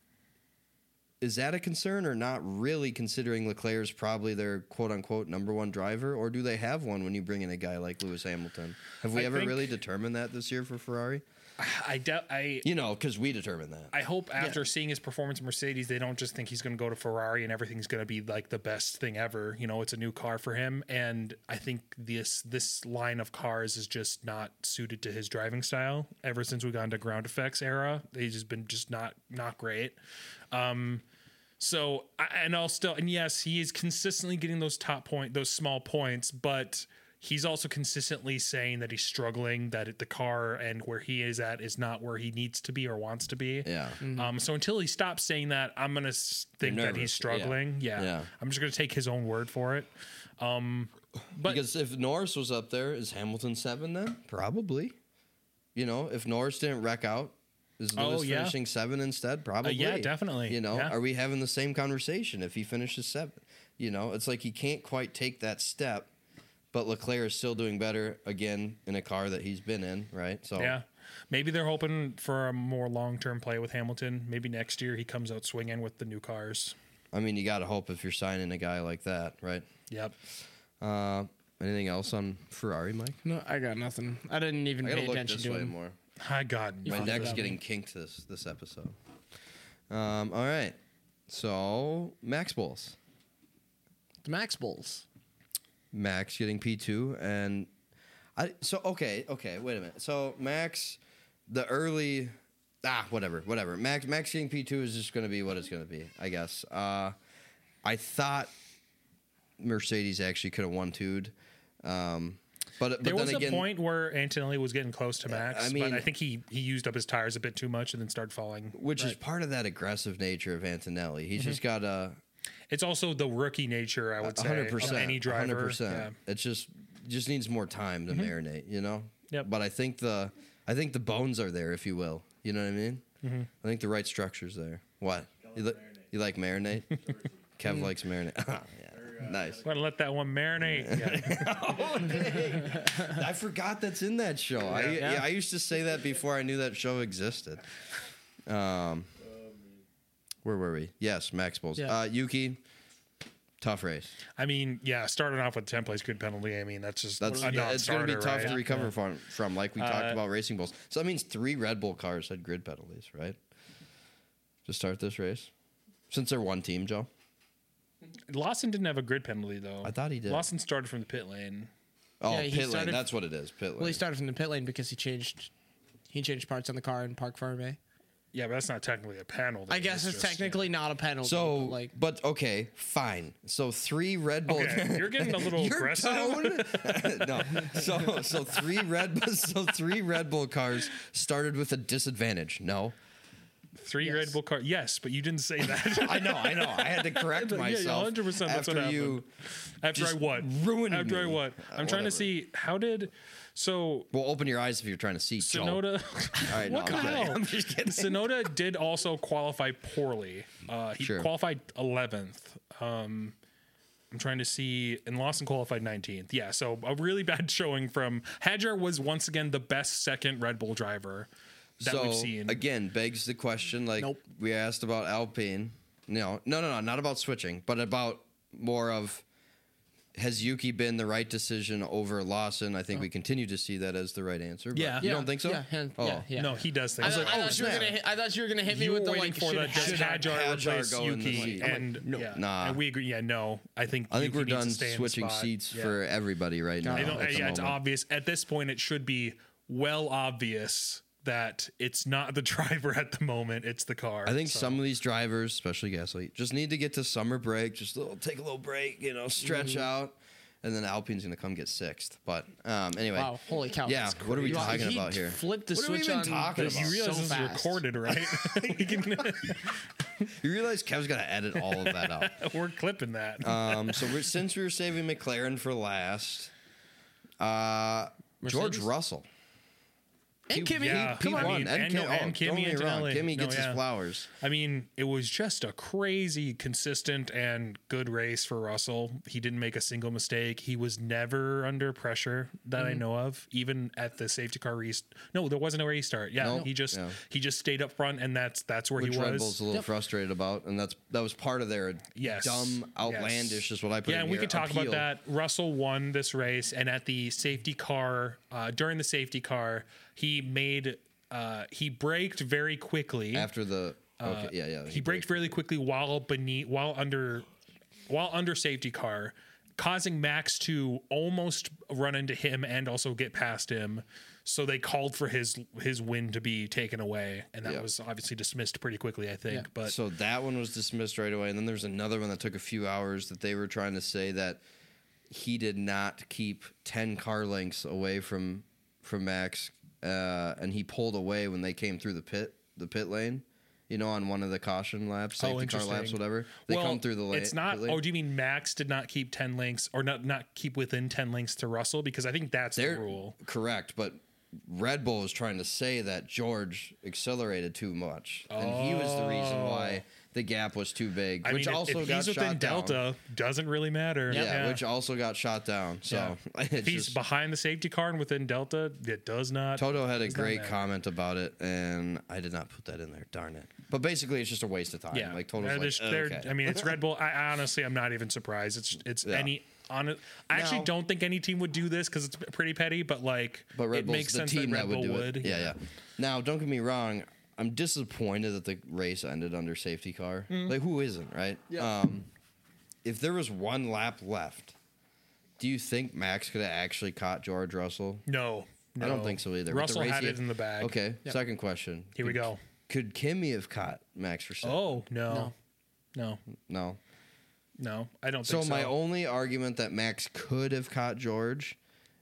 is that a concern or not? Really, considering Leclerc's probably their quote unquote number one driver, or do they have one when you bring in a guy like Lewis Hamilton? Have we I ever think- really determined that this year for Ferrari? I doubt. I You know, because we determined that. I hope after seeing his performance in Mercedes, they don't just think he's going to go to Ferrari and everything's going to be like the best thing ever. You know, it's a new car for him, and I think this this line of cars is just not suited to his driving style. Ever since we got into ground effects era, he's just been just not not great. Um, so I- and I'll still and yes, he is consistently getting those top point, those small points, but he's also consistently saying that he's struggling, that it, the car and where he is at is not where he needs to be or wants to be. Yeah. Um, so until he stops saying that, I'm gonna s- think that nervous, he's struggling. Yeah. Yeah. I'm just gonna take his own word for it. Um, but Because if Norris was up there, is Hamilton seven then? Probably. You know, if Norris didn't wreck out, is Oh, Lewis yeah. finishing seven instead? Probably. yeah, definitely. You know, Yeah. are we having the same conversation if he finishes seven? You know, it's like he can't quite take that step, but Leclerc is still doing better again in a car that he's been in, right? So yeah, maybe they're hoping for a more long term play with Hamilton. Maybe next year he comes out swinging with the new cars. I mean, you got to hope if you're signing a guy like that, right? Yep. Uh, anything else on Ferrari, Mike? No, I got nothing. I didn't even I pay gotta look attention this to way him. more. I got My nothing. neck's getting kinked this this episode. Um, all right, so Max Bulls. The Max Bulls. Max getting P two, and I so okay, okay, wait a minute. So Max, the early ah whatever, whatever. Max Max getting P two is just going to be what it's going to be, I guess. Uh, I thought Mercedes actually could have won two'd, um, but but There then was again, a point where Antonelli was getting close to Max, I but mean- I think he he used up his tires a bit too much and then started falling. which is part of that aggressive nature of Antonelli. He's just got a It's also the rookie nature, I would say, hundred of percent, any driver. hundred percent. Yeah. It's just just needs more time to marinate, you know. Yep. But I think the I think the bones are there, if you will. You know what I mean? I think the right structure's there. What you, li- you like marinate? Kev likes marinate. Yeah, nice. I'm gonna let that one marinate. Yeah. I forgot that's in that show. I Yeah. yeah, I used to say that before I knew that show existed. Um, where were we? Yes, Max Bulls. Yeah. Uh, Yuki, tough race. I mean, yeah, starting off with ten place grid penalty. I mean, that's just That's a it's going to be non-starter, tough right? to recover from, from, like we talked Uh, about Racing Bulls. So that means three Red Bull cars had grid penalties, right? To start this race, since they're one team, Joe. Lawson didn't have a grid penalty though. I thought he did. Lawson started from the pit lane. Oh, Yeah, he pit lane. started- That's what it is. Pit lane. Well, he started from the pit lane because he changed he changed parts on the car in Park Ferme. Yeah, but that's not technically a penalty. I guess it's just- technically not a penalty. so, but like but okay, fine. So three Red Bull. Okay, you're getting a little Your aggressive. tone? no. So so three Red Bull so three Red Bull cars started with a disadvantage. No. Three Yes. Red Bull cars. Yes, but you didn't say that. I know, I know. I had to correct Yeah, yeah, myself. one hundred percent that's after what you After I just what? ruined After I me. what? Uh, I'm trying whatever. to see how did so Well, open your eyes if you're trying to see. Joe. Sonoda. All right, no, What I'm the kidding. hell? I'm just kidding. Sonoda did also qualify poorly. Uh, he Sure. qualified eleventh. Um, I'm trying to see, and Lawson qualified nineteenth. Yeah, so a really bad showing from Hadjar was once again the best second Red Bull driver that so we've seen. again, begs the question. Like Nope. we asked about Alpine. No, no, no, no, not about switching, but about more of. Has Yuki been the right decision over Lawson? I think we continue to see that as the right answer. But Yeah. you Yeah, don't think so? yeah, hand- oh, yeah, yeah. No, he does I, things. thought, like, I, oh, thought you were snap. gonna hit, I thought you were gonna hit me You with were the waiting like for should the have should Hadjar- Hadjar Hadjar replace go in the Yuki, seat. I'm like, and no. yeah, Nah. and we agree. Yeah, no, I think I think Yuki we're needs done to stay in the switching spot. seats Yeah. for everybody right now. I don't, at the yeah, it's moment. obvious at this point. It should be well obvious that it's not the driver at the moment; it's the car. I think So, some of these drivers, especially Gasly, just need to get to summer break, just a little, take a little break, you know, stretch out, and then Alpine's going to come get sixth. But um, anyway, Wow, holy cow! Yeah, that's what are we crazy. talking He about here? Flipped the What are we switch even on. talking this about? You realize so this is fast. recorded, right? we can, You realize Kev's got to edit all of that out. We're clipping that. Um, so we're, since we were saving McLaren for last, uh, George Mercedes? Russell. And Kimmy. Yeah. Come I on. mean, One, and, and- Kim, oh, and don't Kimmy get me wrong. Antonelli. Kimmy No, gets yeah. his flowers. I mean, it was just a crazy, consistent, and good race for Russell. He didn't make a single mistake. He was never under pressure that Mm-hmm. I know of, even at the safety car race. No, there wasn't a restart. Yeah, Nope. he just Yeah. he just stayed up front, and that's that's where Which he Red was. Bull's a little frustrated about, and that's that was part of their Yes. dumb, outlandish Yes. is what I put Yeah, in and we here, could talk appeal. about that. Russell won this race, and at the safety car, uh, during the safety car, he made uh, he braked very quickly. After the okay, yeah, yeah. Uh, he braked really quickly while beneath, while under, while under safety car, causing Max to almost run into him and also get past him. So they called for his his win to be taken away, and that Yeah. was obviously dismissed pretty quickly, I think. Yeah. But So that one was dismissed right away, and then there's another one that took a few hours that they were trying to say that he did not keep ten car lengths away from from Max, uh, and he pulled away when they came through the pit the pit lane. You know, on one of the caution laps, Oh, safety car interesting. laps, whatever. They well, come through the lane. It's not. pit lane. Or do you mean Max did not keep ten lengths, or not not keep within ten lengths to Russell? Because I think that's They're the rule. correct, but Red Bull was trying to say that George accelerated too much, and he was the reason why the gap was too big, I which mean, if- also if got he's within shot down. Delta, doesn't really matter. Yeah, which also got shot down. So it's if he's just- behind the safety car and within Delta, it does not. Toto had a does not great matter. comment about it, and I did not put that in there. Darn it! But basically, it's just a waste of time. Yeah, like Toto's Uh, like, there's- "Oh, they're- okay." I mean, it's Red Bull. I, I honestly, I'm not even surprised. It's it's Yeah. any on it. I actually Now- don't think any team would do this because it's pretty petty. But like, but Red it Bull's makes the sense team that that, Red would Bull do would. it. Yeah, yeah. Now, don't get me wrong. I'm disappointed that the race ended under safety car. Mm. Like, who isn't, right? Yeah. Um, if there was one lap left, do you think Max could have actually caught George Russell? No, I don't no. think so either. With the Russell race had he it in the bag. Okay, second question. Here we Could- go. Could Kimmy have caught Max Verstappen? Oh no, no, No. no. I don't So think so. my only argument that Max could have caught George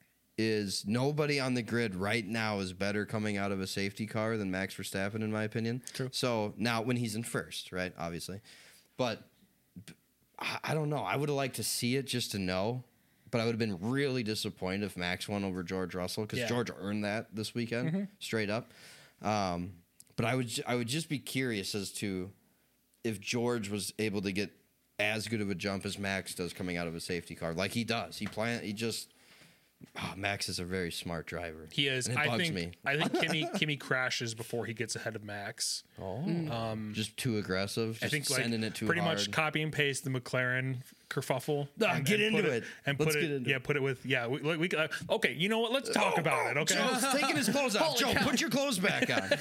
is nobody on the grid right now is better coming out of a safety car than Max Verstappen, in my opinion. True. So now when he's in first, right, obviously, but b- I I don't know. I would have liked to see it just to know, but I would have been really disappointed if Max won over George Russell because Yeah. George earned that this weekend, straight up. Um, but I would ju- I would just be curious as to if George was able to get as good of a jump as Max does coming out of a safety car, like he does. He plan he just oh, Max is a very smart driver. He is. And it I bugs think. me. I think Kimmy Kimmy crashes before he gets ahead of Max. Oh, just too aggressive. Just I think like sending it too pretty hard. much copy and paste the McLaren kerfuffle. Ah, and- get and into put it. and Let's put get it. into yeah, it. put it with yeah. We, like, we uh, okay. You know what? Let's talk about it. Okay. Joe's taking his clothes off. Joe, put your clothes back on.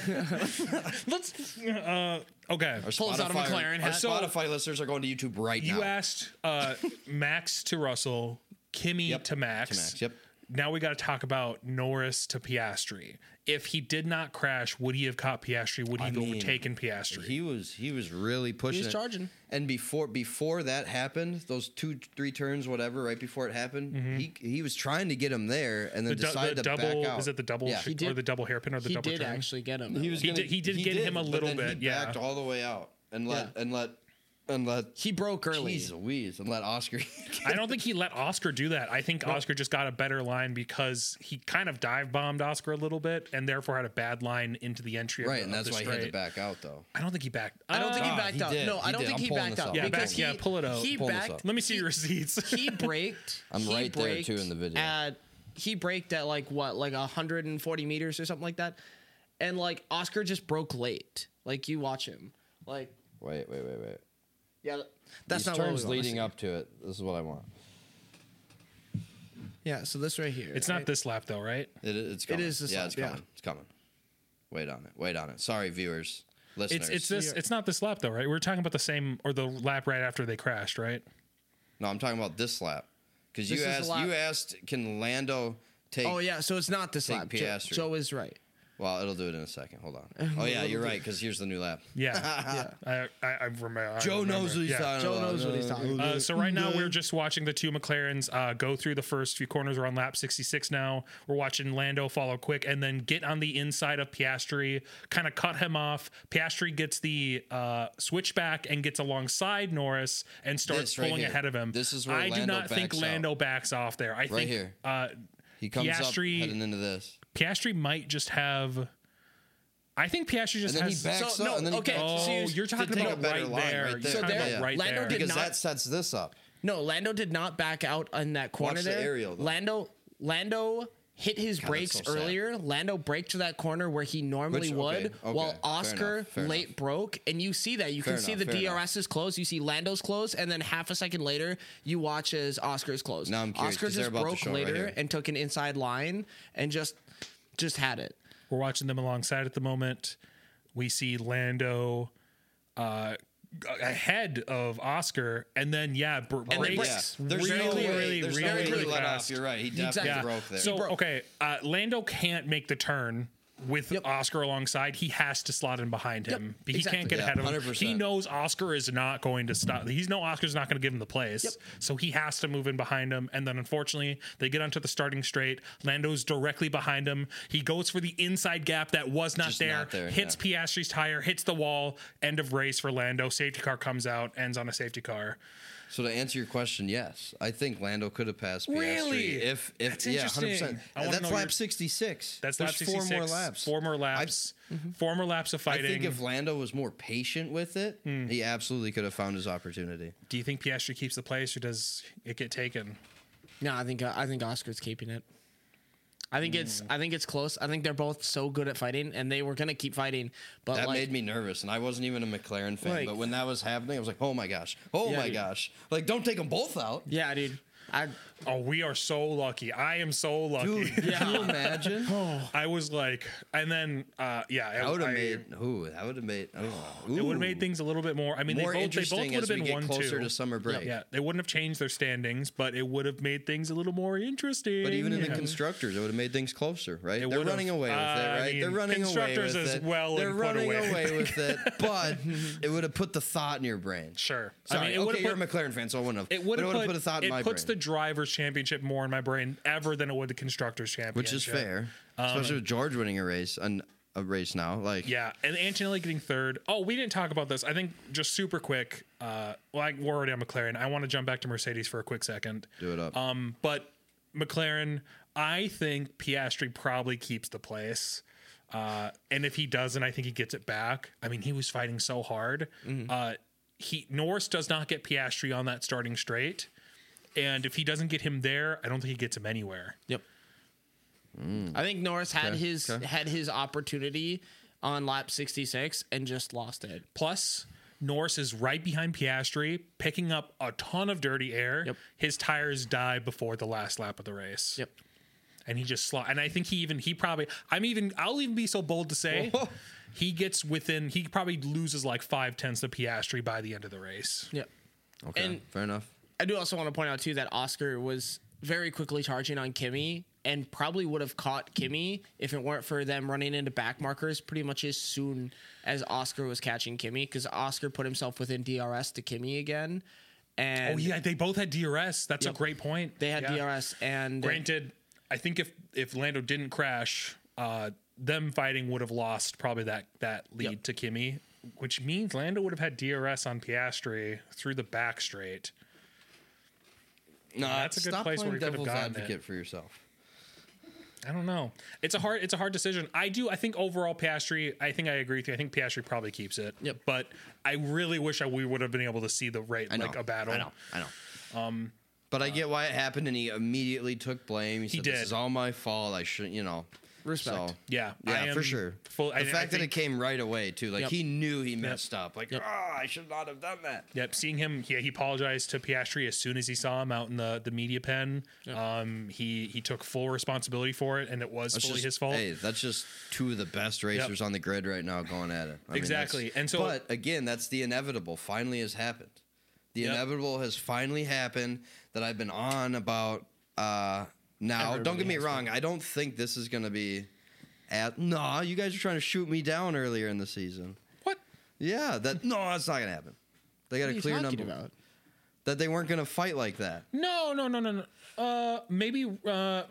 Let's. Uh, okay. Our Pulls out a Spotify- McLaren Our hat. Spotify listeners are going to YouTube right You now. asked uh, Max to Russell, Kimmy Yep, to Max. to Max, yep. Now we got to talk about Norris to Piastri. If he did not crash, would he have caught Piastri? Would he I have mean, overtaken Piastri? He was he was really pushing. was it. charging. And before before that happened, those two three turns, whatever, right before it happened, he he was trying to get him there, and then the, du- decided the to double back out. is it the double Yeah. sh- He or did- the double hairpin or the He double did turn? actually get him. He was He gonna, did- he did get him a but little then bit, He yeah. backed all the way out and let Yeah. and let and let. He broke early. Jeez Louise, and let Oscar. I don't think he let Oscar do that. I think Oscar just got a better line because he kind of dive bombed Oscar a little bit and therefore had a bad line into the entry. Right, of, and of that's the why he had to straight. back out, though. I don't think he backed. I don't think he Ah, backed he out. did. No, I He don't did. think I'm he pulling backed this out. up. Yeah, because back- he, yeah, pull it out. He Pulling this backed. up. Let me see your receipts. He braked. I'm he right there, braked too, in the video. At, he braked at like what, like one hundred forty meters or something like that, and like Oscar just broke late. Like you watch him, like Wait, wait, wait, wait. yeah, that's These not what we turns wanna leading see. up to it. This is what I want. Yeah, so this right here. It's not right? this lap though, right? It, it's coming. is this yeah, lap, it's yeah. coming. It's coming. Wait on it. Wait on it. Sorry, viewers, listeners. It's it's this. It's not this lap though, right? We're talking about the same or the lap right after they crashed, right? No, I'm talking about this lap because This you is the asked. lap- You asked, can Lando take? Oh yeah, so it's not this Take lap. Joe, Piastri. Joe is right. Well, it'll do it in a second. Hold on. Oh yeah, you're right. Because here's the new lap. Yeah, I, I, I remember. I Joe remember. knows what he's Yeah. talking Joe about. knows what he's talking about. Uh, so right now we're just watching the two McLarens uh, go through the first few corners. We're on lap sixty-six now. We're watching Lando follow quick and then get on the inside of Piastri, kind of cut him off. Piastri gets the uh, switchback and gets alongside Norris and starts This right pulling here. ahead of him. This is where I do Lando not think backs Lando out. backs off there. I think here. Uh, He comes Piastri- up heading into this, Piastri might just have. I think Piastri just and then he has. backs So, up. no, and then he okay, backs- Oh, so you- you're to talking take a about better right line there. right You're there. So talking there- about right Lando there. did because not- that sets this up. No, Lando did not back out on that corner Watch the there. aerial, though. Lando Lando hit his God, brakes that's so sad. earlier. Lando braked to that corner where he normally Which- would, okay, okay, while fair Oscar enough, fair late enough. broke. And you see that. You Fair can see enough, the fair D R S is closed. You see Lando's closed. And then half a second later, you watch as Oscar's closed. Now I'm curious, Oscar 'cause they're just about to broke show it right later here. and took an inside line and just just had it. We're watching them alongside at the moment. We see Lando uh, ahead of Oscar, and then yeah, br- then breaks breaks. Yeah, there's really, no way. really, there's really, no way really to let fast. off. You're right. He definitely Exactly. broke there. So broke. okay, uh, Lando can't make the turn with Yep. Oscar alongside. He has to slot in behind him. He exactly. can't get Yeah, ahead of him. one hundred percent. He knows Oscar is not going to stop. He's know Oscar's not going to give him the place. Yep. So he has to move in behind him. And then unfortunately, they get onto the starting straight. Lando's directly behind him. He goes for the inside gap that was not Just there. not there, hits Piastri's tire, hits the wall. End of race for Lando. Safety car comes out, ends on a safety car. So to answer your question, yes, I think Lando could have passed Piastri Really? if if That's yeah, hundred interesting. percent. I wanna That's know lap your- sixty-six. That's There's lap sixty-six. four more laps. Four more laps. Four more laps of I fighting. think if Lando was more patient with it, Hmm. he absolutely could have found his opportunity. Do you think Piastri keeps the place or does it get taken? No, I think uh, I think Oscar's keeping it. I think it's I think it's close. I think they're both so good at fighting, and they were gonna keep fighting. But That like, made me nervous, and I wasn't even a McLaren fan. Like- but when that was happening, I was like, "Oh my gosh! Oh Yeah, my dude. gosh!" Like, don't take them both out, yeah, dude. I Oh, we are so lucky. I am so lucky. dude. Can you imagine? I was like, and then, uh, yeah, That would I- have made. Ooh, that would have made. Oh, it would have made things a little bit more. I mean, more they both, they both interesting would have as we been get one closer two. to summer break. Yeah, they wouldn't have changed their standings, but it would have made things a little more interesting. But even in the Yeah. constructors, it would have made things closer, right? It They're would've. running away with it, Uh, I right? mean, They're running away constructors with as it. well They're and put running away. away with it, but it would have put the thought in your brain. Sure. Sorry, I mean, it okay, would you're have a put, McLaren fan, so I wouldn't have. it would but have it put, put a thought in it my puts brain, the drivers' championship more in my brain ever than it would the constructors' championship. which is fair, especially with George winning a race, an, a race now. Like, Yeah, and Antonelli getting third. Oh, we didn't talk about this. I think just super quick. Uh, well, I, we're already on McLaren. I want to jump back to Mercedes for a quick second. do it up. Um, but McLaren, I think Piastri probably keeps the place. Uh, and if he doesn't, I think he gets it back. I mean, he was fighting so hard. Uh, he Norris does not get Piastri on that starting straight, and if he doesn't get him there, I don't think he gets him anywhere. Yep. I think Norris had Okay, his okay. had his opportunity on lap sixty-six and just lost it. Plus, Norris is right behind Piastri, picking up a ton of dirty air. Yep. His tires die before the last lap of the race. Yep. And he just slot. And I think he even he probably. I'm even. I'll even be so bold to say he gets within. He probably loses like five tenths of Piastri by the end of the race. Yep. okay, and- fair enough. I do also want to point out too that Oscar was very quickly charging on Kimi and probably would have caught Kimi if it weren't for them running into back markers pretty much as soon as Oscar was catching Kimi, because Oscar put himself within D R S to Kimi again. And Oh yeah, they both had D R S. That's Yep. a great point. they had Yeah. D R S and Granted, I think if if Lando didn't crash, uh, them fighting would have lost probably that that lead Yep. to Kimi, which means Lando would have had D R S on Piastri through the back straight. No, that's a good stop place where playing he could have devil's gotten advocate it. for yourself. I don't know. It's a hard it's a hard decision. I do I think overall Piastri, I think I agree with you. I think Piastri probably keeps it. Yep. But I really wish I, we would have been able to see the rate I know, like a battle. I know. I know. Um, but I get why it happened, and he immediately took blame. He, said, did. "This is all my fault. I should, you know." Respect. So, Yeah. I yeah, am for sure. Full, The I, fact I that it think, came right away too, like Yep. he knew he messed up. Like, Yep. oh, I should not have done that. Yep, seeing him, yeah, he apologized to Piastri as soon as he saw him out in the, the media pen. Um, he he took full responsibility for it, and it was That's fully just, his fault. Hey, that's just two of the best racers on the grid right now going at it. I mean, Exactly. that's- And so- but again, that's the inevitable. Finally, has happened. The Yep. inevitable has finally happened that I've been on about. Uh, now, don't Everybody get me has wrong. I don't think this is going to be At, no, you guys are trying to shoot me down earlier in the season. What? Yeah, that no, that's not gonna happen. They got What are a you clear talking number about? that they weren't gonna fight like that. No, no, no, no, no. Uh, maybe. Uh,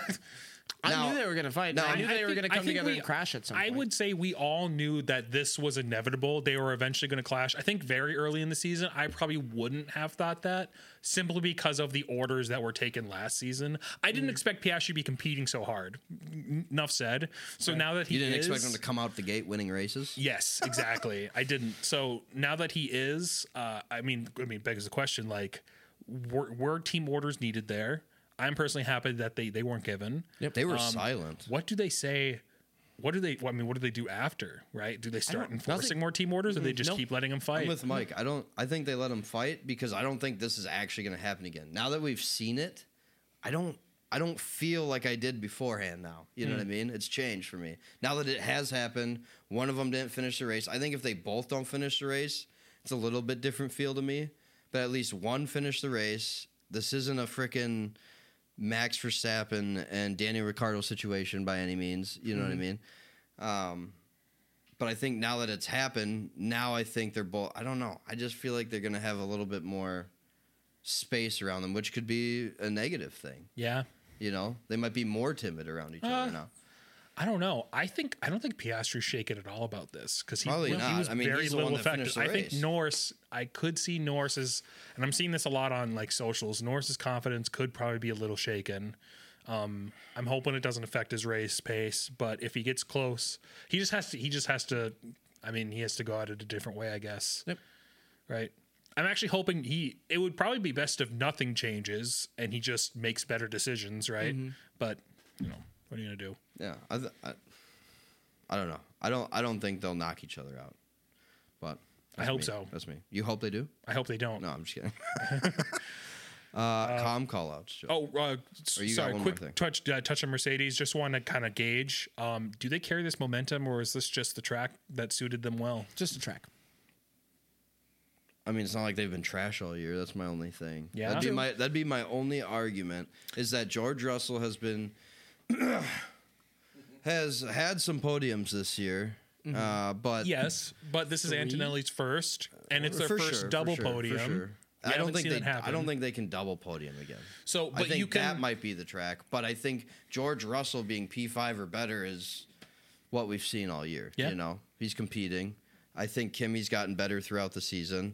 I Now- knew they were going to fight. now, I knew I they were think- going to I come think together we- and crash at some I point. would say we all knew that this was inevitable. They were eventually going to clash. I think very early in the season, I probably wouldn't have thought that simply because of the orders that were taken last season. I Mm. didn't expect Piastri to be competing so hard. N- Enough said. So now that he You didn't is, expect them to come out the gate winning races. Yes, exactly. I didn't. So now that he is, uh, I mean, I mean, begs the question: like, were, were team orders needed there? I'm personally happy that they they weren't given. They were Um, silent. What do they say? What do they? I mean, what do they do after? Right? Do they start don't- enforcing nothing. more team orders, or they just Nope. keep letting them I'm fight? with Mike. I don't. I think they let him fight because I don't think this is actually going to happen again. Now that we've seen it, I don't. I don't feel like I did beforehand. Now, you know what I mean? It's changed for me. Now that it has happened, one of them didn't finish the race. I think if they both don't finish the race, it's a little bit different feel to me. But at least one finished the race. This isn't a freaking Max Verstappen and Daniel Ricciardo situation by any means. You know what I mean? Um, but I think now that it's happened, now I think they're both. I don't know. I just feel like they're going to have a little bit more space around them, which could be a negative thing. yeah, You know, they might be more timid around each Uh, other now. I don't know. I think I don't think Piastri's shaken at all about this because he, Probably he not. was I mean, very he's the little one that affected. finished the I think race. Norris. I could see Norris's, and I'm seeing this a lot on like socials. Norris's confidence could probably be a little shaken. Um, I'm hoping it doesn't affect his race pace, but if he gets close, he just has to. He just has to. I mean, he has to go at it a different way, I guess. Yep. Right. I'm actually hoping he. It would probably be best if nothing changes and he just makes better decisions, right? But you know, what are you gonna do? Yeah, I, th- I, I don't know. I don't. I don't think they'll knock each other out. But I that's hope me. so. That's me. You hope they do? I hope they don't. No, I'm just kidding. uh, calm call outs. Joe. Oh, uh, s- Or you got sorry. one more thing? Quick touch, uh, touch on Mercedes. Just want to kind of gauge. Um, do they carry this momentum, or is this just the track that suited them well? Just a track. I mean, it's not like they've been trash all year. That's my only thing. Yeah? that'd be True. my that'd be my only argument is that George Russell has been has had some podiums this year, uh, but Yes, but this is Three? Antonelli's first, and it's their for first sure, double for sure, for podium. sure. We I don't haven't think seen they. that happen. I don't think they can double podium again. So, I but think you can. that might be the track. But I think George Russell being P five or better is what we've seen all year. Yeah. You know, he's competing. I think Kimmy's gotten better throughout the season.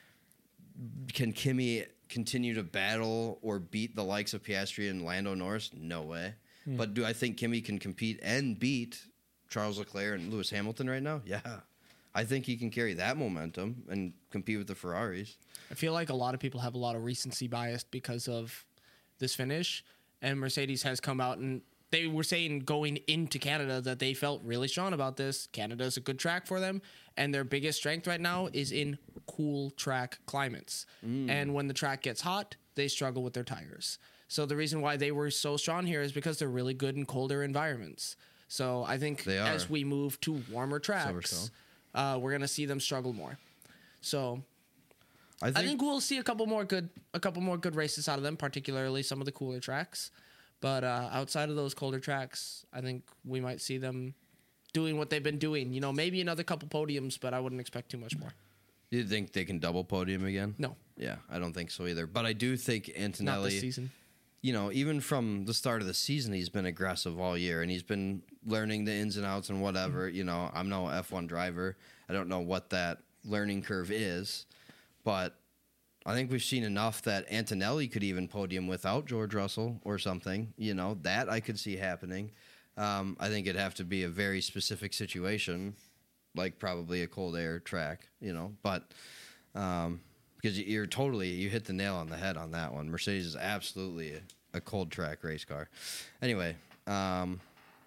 Can Kimmy continue to battle or beat the likes of Piastri and Lando Norris? No way. Hmm. But do I think Kimmy can compete and beat Charles Leclerc and Lewis Hamilton right now? Yeah. I think he can carry that momentum and compete with the Ferraris. I feel like a lot of people have a lot of recency bias because of this finish, and Mercedes has come out and they were saying going into Canada that they felt really strong about this. Canada's a good track for them, and their biggest strength right now is in cool track climates. And when the track gets hot, they struggle with their tires. So the reason why they were so strong here is because they're really good in colder environments. So I think They are. as we move to warmer tracks, so. uh, we're gonna see them struggle more. So I think, I think we'll see a couple more good a couple more good races out of them, particularly some of the cooler tracks. But uh, outside of those colder tracks, I think we might see them doing what they've been doing. You know, maybe another couple podiums, but I wouldn't expect too much more. you think they can double podium again? No, Yeah, I don't think so either. But I do think not this Antonelli, season. you know, even from the start of the season, he's been aggressive all year and he's been learning the ins and outs and whatever. You know, I'm no F one driver. I don't know what that learning curve is, but I think we've seen enough that Antonelli could even podium without George Russell or something. You know, that I could see happening. Um, I think it'd have to be a very specific situation, like probably a cold air track, you know, but um, because you're totally, you hit the nail on the head on that one. Mercedes is absolutely a, a cold track race car. Anyway, um,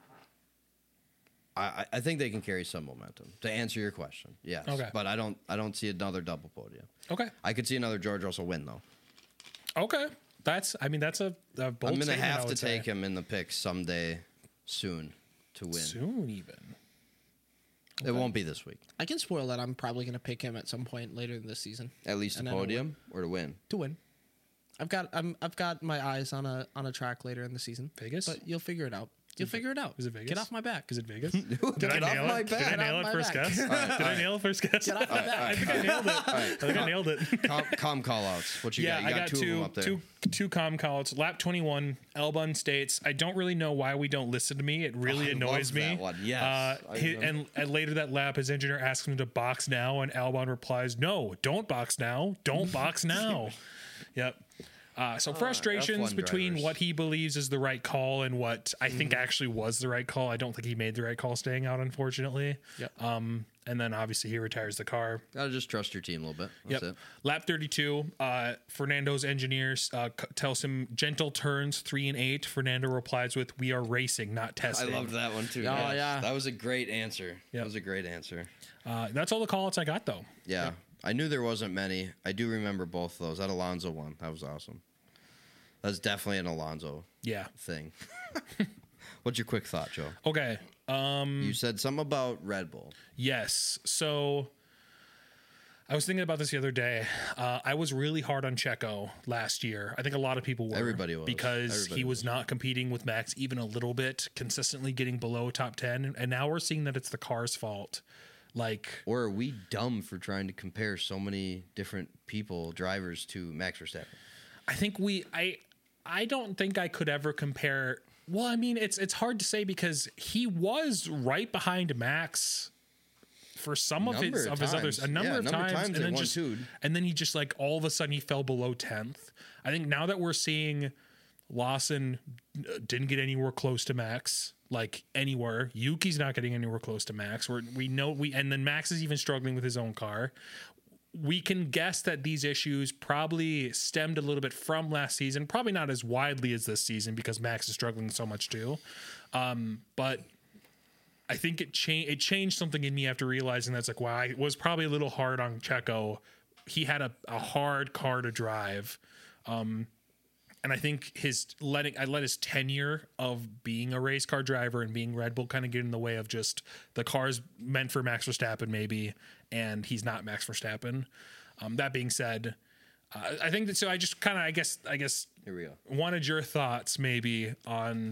I, I think they can carry some momentum. To answer your question, yes, Okay. but I don't, I don't see another double podium. Okay. I could see another George Russell win though. Okay. That's. I mean, that's a, a bold I'm gonna statement, I have to would say. take him in the pick someday soon to win. soon. Even. It won't be this week. I can spoil that I'm probably going to pick him at some point later in this season At least a And then a podium or to win. to win. I've got I'm, I've got my eyes on a on a track later in the season. Vegas? but you'll figure it out. You'll figure it out. Is it Vegas? Get off my back. Is it Vegas? Did I Get off nail my it? Did I back. nail Get it off first my back. guess? Did I nail it first guess? Get off my back. I think I nailed it. I think I nailed it. calm, calm call outs. What you Yeah, got? You I got, got two, of them two up there. two two com calls. Lap twenty-one, Albon states, "I don't really know why we don't listen to me. It really Oh, I annoys love me." that one. Yes, Uh, I hi- remember. and, and later that lap, his engineer asks him to box now, and Albon replies, "No, don't box now. Don't box now." Yep. Uh, so frustrations F one between drivers. what he believes is the right call and what I think actually was the right call. I don't think he made the right call staying out, unfortunately. Yep. Um, and then obviously he retires the car. Gotta just trust your team a little bit. That's Yep. it. Lap thirty-two, uh, Fernando's engineers uh, c- tells him gentle turns three and eight. Fernando replies with, "We are racing, not I testing." loved that one too. Oh, Yes. yeah. That was a great answer. Yep. That was a great answer. Uh, that's all the call outs I got, though. Yeah. I knew there wasn't many. I do remember both of those. That Alonso one. That was awesome. That's definitely an Alonso Yeah. thing. What's your quick thought, Joe? Okay. Um, You said something about Red Bull. yes. So I was thinking about this the other day. Uh, I was really hard on Checo last year. I think a lot of people were. Everybody was. Because Everybody he was not competing with Max even a little bit, consistently getting below top ten. And now we're seeing that it's the car's fault. Like, Or are we dumb for trying to compare so many different people, drivers, to Max Verstappen? I think we I I don't think I could ever compare. Well, I mean, it's it's hard to say because he was right behind Max for some of Number his of of his others a times. number Yeah, of number of times, times and they then one just two'd. and then he just like all of a sudden he fell below tenth. I think now that we're seeing Lawson uh, didn't get anywhere close to Max, like anywhere. Yuki's not getting anywhere close to Max. We're, we know we and then Max is even struggling with his own car. We can guess that these issues probably stemmed a little bit from last season, probably not as widely as this season because Max is struggling so much too. Um, but I think it changed. It changed something in me after realizing that's like, wow, I was probably a little hard on Checo. He had a, a hard car to drive. Um, and I think his letting I let his tenure of being a race car driver and being Red Bull kind of get in the way of just the car's meant for Max Verstappen maybe, and he's not Max Verstappen. Um, that being said, uh, I think that so. I just kind of I guess I guess Here we go. wanted your thoughts maybe on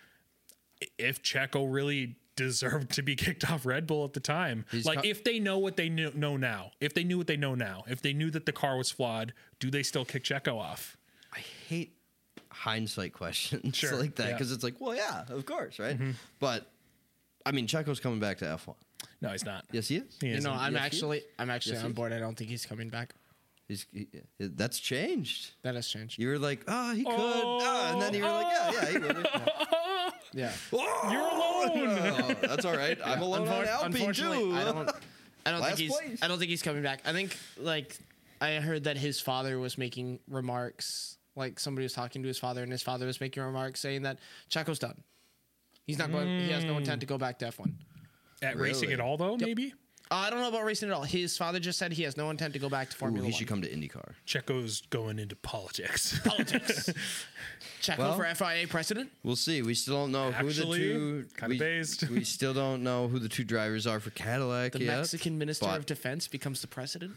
if Checo really deserved to be kicked off Red Bull at the time. He's like co- if they know what they knew, know now, if they knew what they know now, if they knew that the car was flawed, do they still kick Checo off? I hate hindsight questions Sure, like that yeah. because it's like, well, yeah, of course, right? But I mean, Checo's coming back to F one. No, he's not. Yes, he is. He You isn't. know, I'm Yes, he actually, I'm actually Yes, he on is. board. I don't think he's coming back. He's he, that's changed. That has changed. You were like, oh, he could, Oh, ah, and then you were like, yeah, yeah, he would. Yeah. You're alone. Oh, that's all right. I'm alone on Unfor- Alpine unfortunately, too. I don't. I don't Last think he's. place. I don't think he's coming back. I think like I heard that his father was making remarks. Like somebody was talking to his father, and his father was making remarks saying that Checo's done. He's not going. He has no intent to go back to F one. At racing Really? at all though, maybe Uh, I don't know about racing at all. His father just said he has no intent to go back to Ooh, Formula he One. should come to IndyCar. Checo's going into politics. Politics. Checo Well- for F I A president. We'll see. We still don't know Actually, who the two. kinda we, based. we still don't know who the two drivers are for Cadillac The yet. Mexican Minister but- of Defense becomes the president.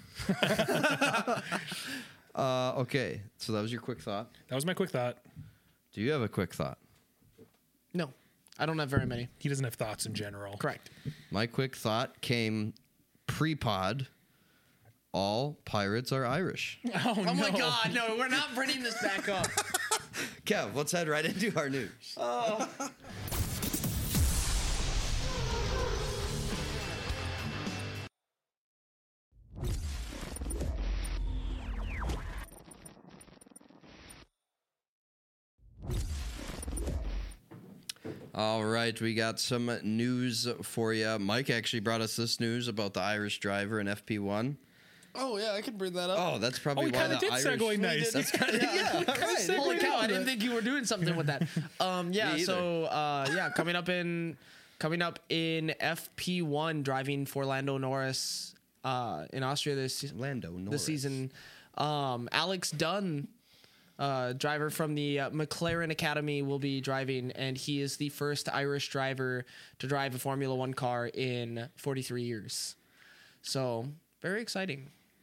Uh, okay, so that was your quick thought. That was my quick thought. Do you have a quick thought? No, I don't have very many. He doesn't have thoughts in general. Correct. My quick thought came pre-pod. All pirates are Irish. Oh, Oh no. my God! No, we're not bringing this back up. Kev, let's head right into our news. All right, we got some news for you. Mike actually brought us this news about the Irish driver in F P one. Oh yeah, I can bring that up. Oh, that's probably Oh, we why kinda the did Irish. segue nice. That's kind of yeah. right. Holy cow! I didn't think you were doing something with that. Um, yeah. Me either. So uh, yeah, coming up in coming up in F P one, driving for Lando Norris uh, in Austria this se- Lando Norris. this season. Um, Alex Dunn, uh, driver from the uh, McLaren Academy, will be driving, and he is the first Irish driver to drive a Formula One car in forty-three years. So very exciting.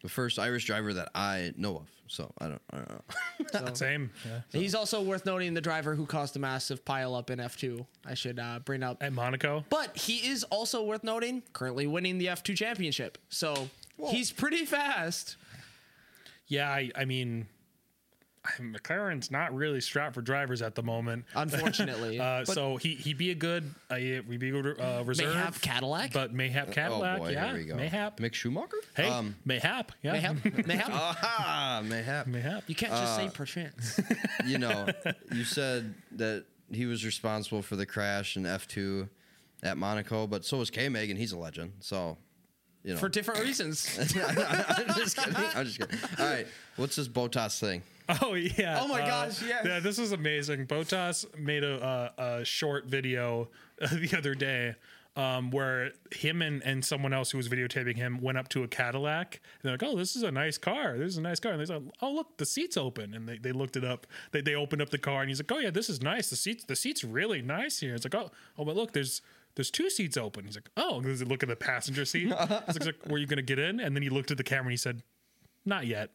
the first Irish driver that I know of. So I don't, I don't know. So- Same. Yeah. He's also worth noting the driver who caused a massive pile up in F two. I should uh, bring up. At Monaco. But he is also worth noting, currently winning the F two championship. So he's pretty fast. Yeah, I, I mean, McLaren's not really strapped for drivers at the moment. Unfortunately. Uh, But so he he'd be a good uh, he'd be a good uh, reserve. Mayhap Cadillac? but mayhap Cadillac. oh boy, yeah, here we go. mayhap. Mick Schumacher. Hey, Um, mayhap. Yeah, Mayhap. Mayhap. aha, mayhap. mayhap. You can't just say perchance. You know, you said that he was responsible for the crash in F two at Monaco, but so was K-Mag, and he's a legend. So, you know. For different reasons. I'm just kidding. I'm just kidding. All right, what's this Bottas thing? Oh yeah. Oh, my uh, gosh, yes. Yeah, this is amazing. Bottas made a, uh, a short video uh, the other day. Um, where him and, and someone else who was videotaping him went up to a Cadillac. And they're like, oh, this is a nice car. This is a nice car. And they said, oh, look, the seat's open. And they, they looked it up. They they opened up the car, and he's like, oh, yeah, this is nice. The seat's the seat's really nice here. It's like, oh, oh, but look, there's there's two seats open. He's like, oh, and he look at the passenger seat. He's like, were you going to get in? And then he looked at the camera and he said, not yet.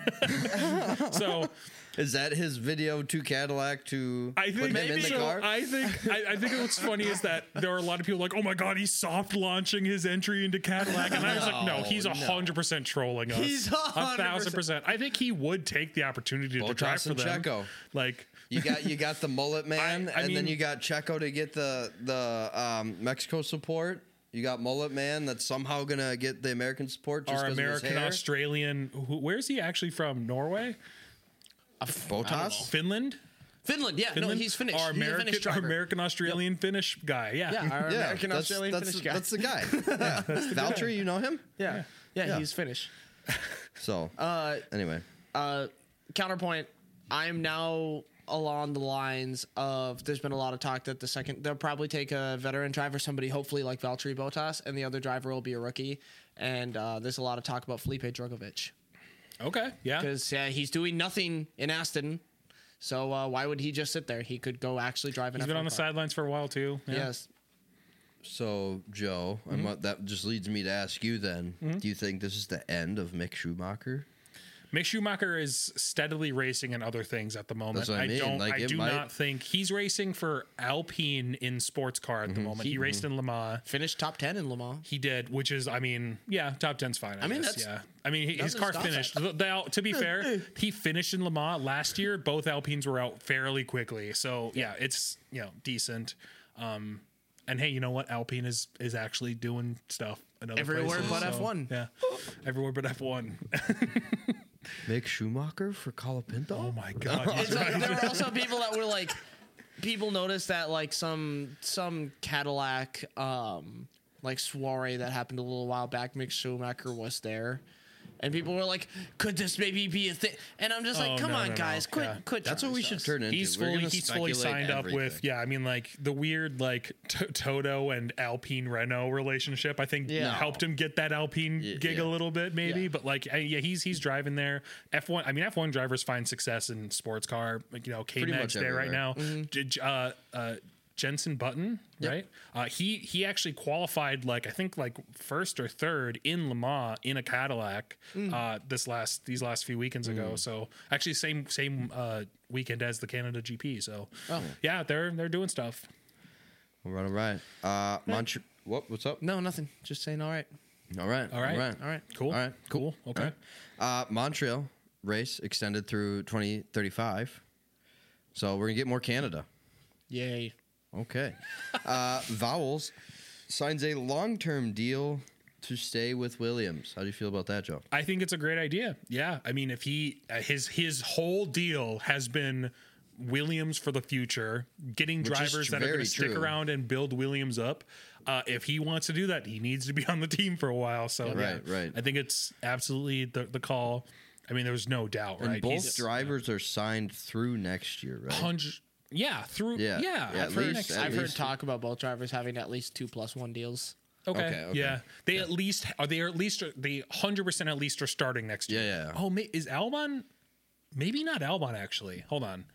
So Is that his video to Cadillac to I put think him in maybe the so. car? I think I, I think what's funny is that there are a lot of people like, oh my god, he's soft launching his entry into Cadillac, and I was like, no, he's a hundred percent trolling us. He's a a hundred thousand percent. percent. I think he would take the opportunity to drive Bottas for and them. Checo. Like, You got you got the mullet man, I and then mean- you got Checo to get the the um, Mexico support. You got mullet man that's somehow gonna get the American support just our 'cause of his American hair. Australian. Who, where's he actually from? Norway, Bottas. Finland. Finland, yeah. Finland? No, he's Finnish. Our he's a American, Finnish our driver. American Australian Finnish guy. Yeah. Yeah, our Yeah, American that's, Australian that's, Finnish guy. that's the guy. Yeah. Valtteri, you know him? yeah. yeah, Yeah. he's Finnish. So Uh, anyway, uh, counterpoint, I'm now along the lines of there's been a lot of talk that the second they'll probably take a veteran driver, somebody hopefully like Valtteri Bottas, and the other driver will be a rookie. And uh, there's a lot of talk about Felipe Drugovich Okay. Yeah. because uh, he's doing nothing in Aston. So uh, why would he just sit there? He could go actually drive an He's been F one on the car. sidelines for a while too. Yeah. Yes. so Joe, I'm, Mm-hmm. uh, that just leads me to ask you then: do you think this is the end of Mick Schumacher? Mick Schumacher is steadily racing in other things at the moment. That's what I mean. don't. Like, I it do might- not think he's racing for Alpine in sports car at the moment. He, raced in Le Mans. Finished top ten in Le Mans. He did, which is, I mean, yeah, top ten's fine. I, I mean, guess, that's- yeah. I mean, he, his doesn't car stop finished. The- the Al- to be fair, he finished in Le Mans last year. Both Alpines were out fairly quickly, so yeah, it's you know decent. Um, and hey, you know what? Alpine is is actually doing stuff in other Everywhere places, but so, F one. Yeah, everywhere but F one. Mick Schumacher for Colapinto? Oh my god, he's So right. there were also people that were like, people noticed that like some some Cadillac um like soiree that happened a little while back, Mick Schumacher was there, and people were like, could this maybe be a thing? And I'm just like, Oh, come no, on, no, no. guys, quit, Yeah. quit. That's what we should turn into. He's We're fully gonna he's fully speculate signed up with everything. yeah. I mean like the weird like T- Toto and Alpine Renault relationship. I think Yeah. helped him get that Alpine Y- gig yeah. a little bit maybe. Yeah. But like I- yeah, he's he's driving there. F one. I mean F one drivers find success in sports car. Like you know K much Mag's there right everywhere. now. J- J- Uh, uh, Jensen Button, right? Uh, he he actually qualified like I think like first or third in Le Mans in a Cadillac uh, this last these last few weekends ago. So actually same same uh, weekend as the Canada G P. So yeah, they're they're doing stuff. All right, all right. Uh, Montreal. What? What's up? No, nothing. Just saying, all right, All right, All right. all right, all right. Cool. all right. Cool. Okay. Uh, Montreal race extended through twenty thirty-five, so we're gonna get more Canada. Yay. Okay. Uh, Vowles signs a long-term deal to stay with Williams. How do you feel about that, Joe? I think it's a great idea. Yeah, I mean, if he uh, his his whole deal has been Williams for the future, getting Which is drivers that are going very to stick true. around and build Williams up. Uh, if he wants to do that, he needs to be on the team for a while. So yeah, Right, right. I think it's absolutely the the call. I mean, there's no doubt, And right? both He's- drivers are signed through next year, right? hundred. Yeah, through. Yeah, Yeah, yeah, I've at heard- least- at I've heard least- talk about both drivers having at least two plus one deals. Okay. Okay, okay. Yeah. They at least are they at least they hundred percent at least are starting next year. Yeah, yeah. Oh, ma- is Albon? Maybe not Albon actually. Hold on.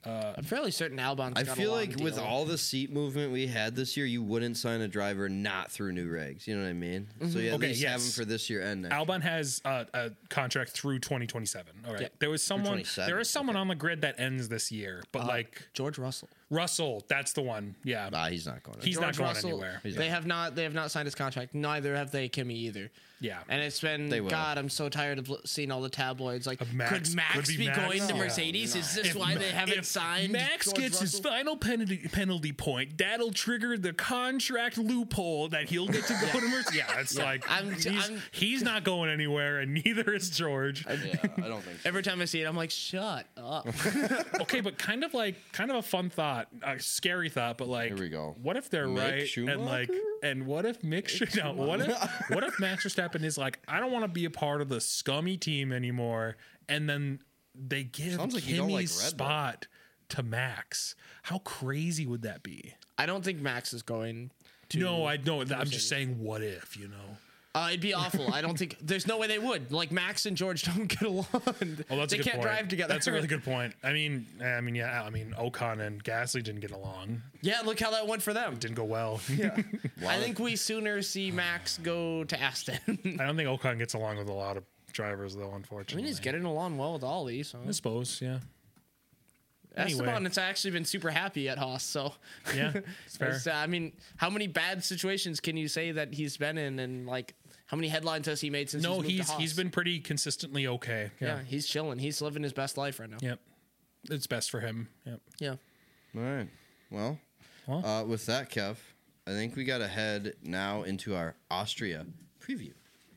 I'm fairly certain Albon's I got feel a like long with deal. all the seat movement we had this year, you wouldn't sign a driver not through new regs. You know what I mean? So you at Okay, least have yes. him for this year and next. Albon has uh, a contract through twenty twenty-seven. All right. Yeah. There was someone. twenty-seven, There is someone on the grid that ends this year, but like George Russell. Russell, that's the one. Yeah. Ah, he's not going. He's to. not George going Russell, anywhere. They have not. They have not signed his contract. Neither have they Kimi either. Yeah. And it's been They will. God. I'm so tired of l- seeing all the tabloids. Like, Of Max- could Max could be be, Max? going to No, Mercedes? Is this If why Ma- they haven't if signed? Max George gets his Russell? final penalty penalty point. That'll trigger the contract loophole that he'll get to go to Mercedes. Yeah, it's like I'm- he's, I'm- he's not going anywhere, and neither is George. Yeah, I don't think so. Every time I see it, I'm like, shut up. Okay, but kind of like kind of a fun thought, a scary thought, but like, Here we go. what if they're Mick right and like, Schumacher? and what if Mick, Sch- no, what if what if Max Verstappen is like, I don't want to be a part of the scummy team anymore, and then they give Sounds like Kimmy's you don't like Red Bull. spot to Max. How crazy would that be? I don't think Max is going. To, No, I know. I'm just saying, what if, you know? Uh, it'd be awful. I don't think there's no way they would. Like Max and George don't get along. Oh, that's they a good can't point. drive together. That's a really good point. I mean, I mean, yeah, I mean, Ocon and Gasly didn't get along. Yeah, look how that went for them. Didn't go well. I think we sooner see Max go to Aston. I don't think Ocon gets along with a lot of drivers, though. I Unfortunately, mean, he's getting along well with Ollie, so I suppose, yeah. Anyway. Esteban has actually been super happy at Haas. So Yeah, it's fair. It's, uh, I mean, how many bad situations can you say that he's been in, and like how many headlines has he made since? No, he's moved he's to Haas? he's been pretty consistently okay. yeah. Yeah. he's chilling. He's living his best life right now. Yep. It's best for him. Yep. Yeah. All right. Well, Well. uh, with that, Kev, I think we got to head now into our Austria preview.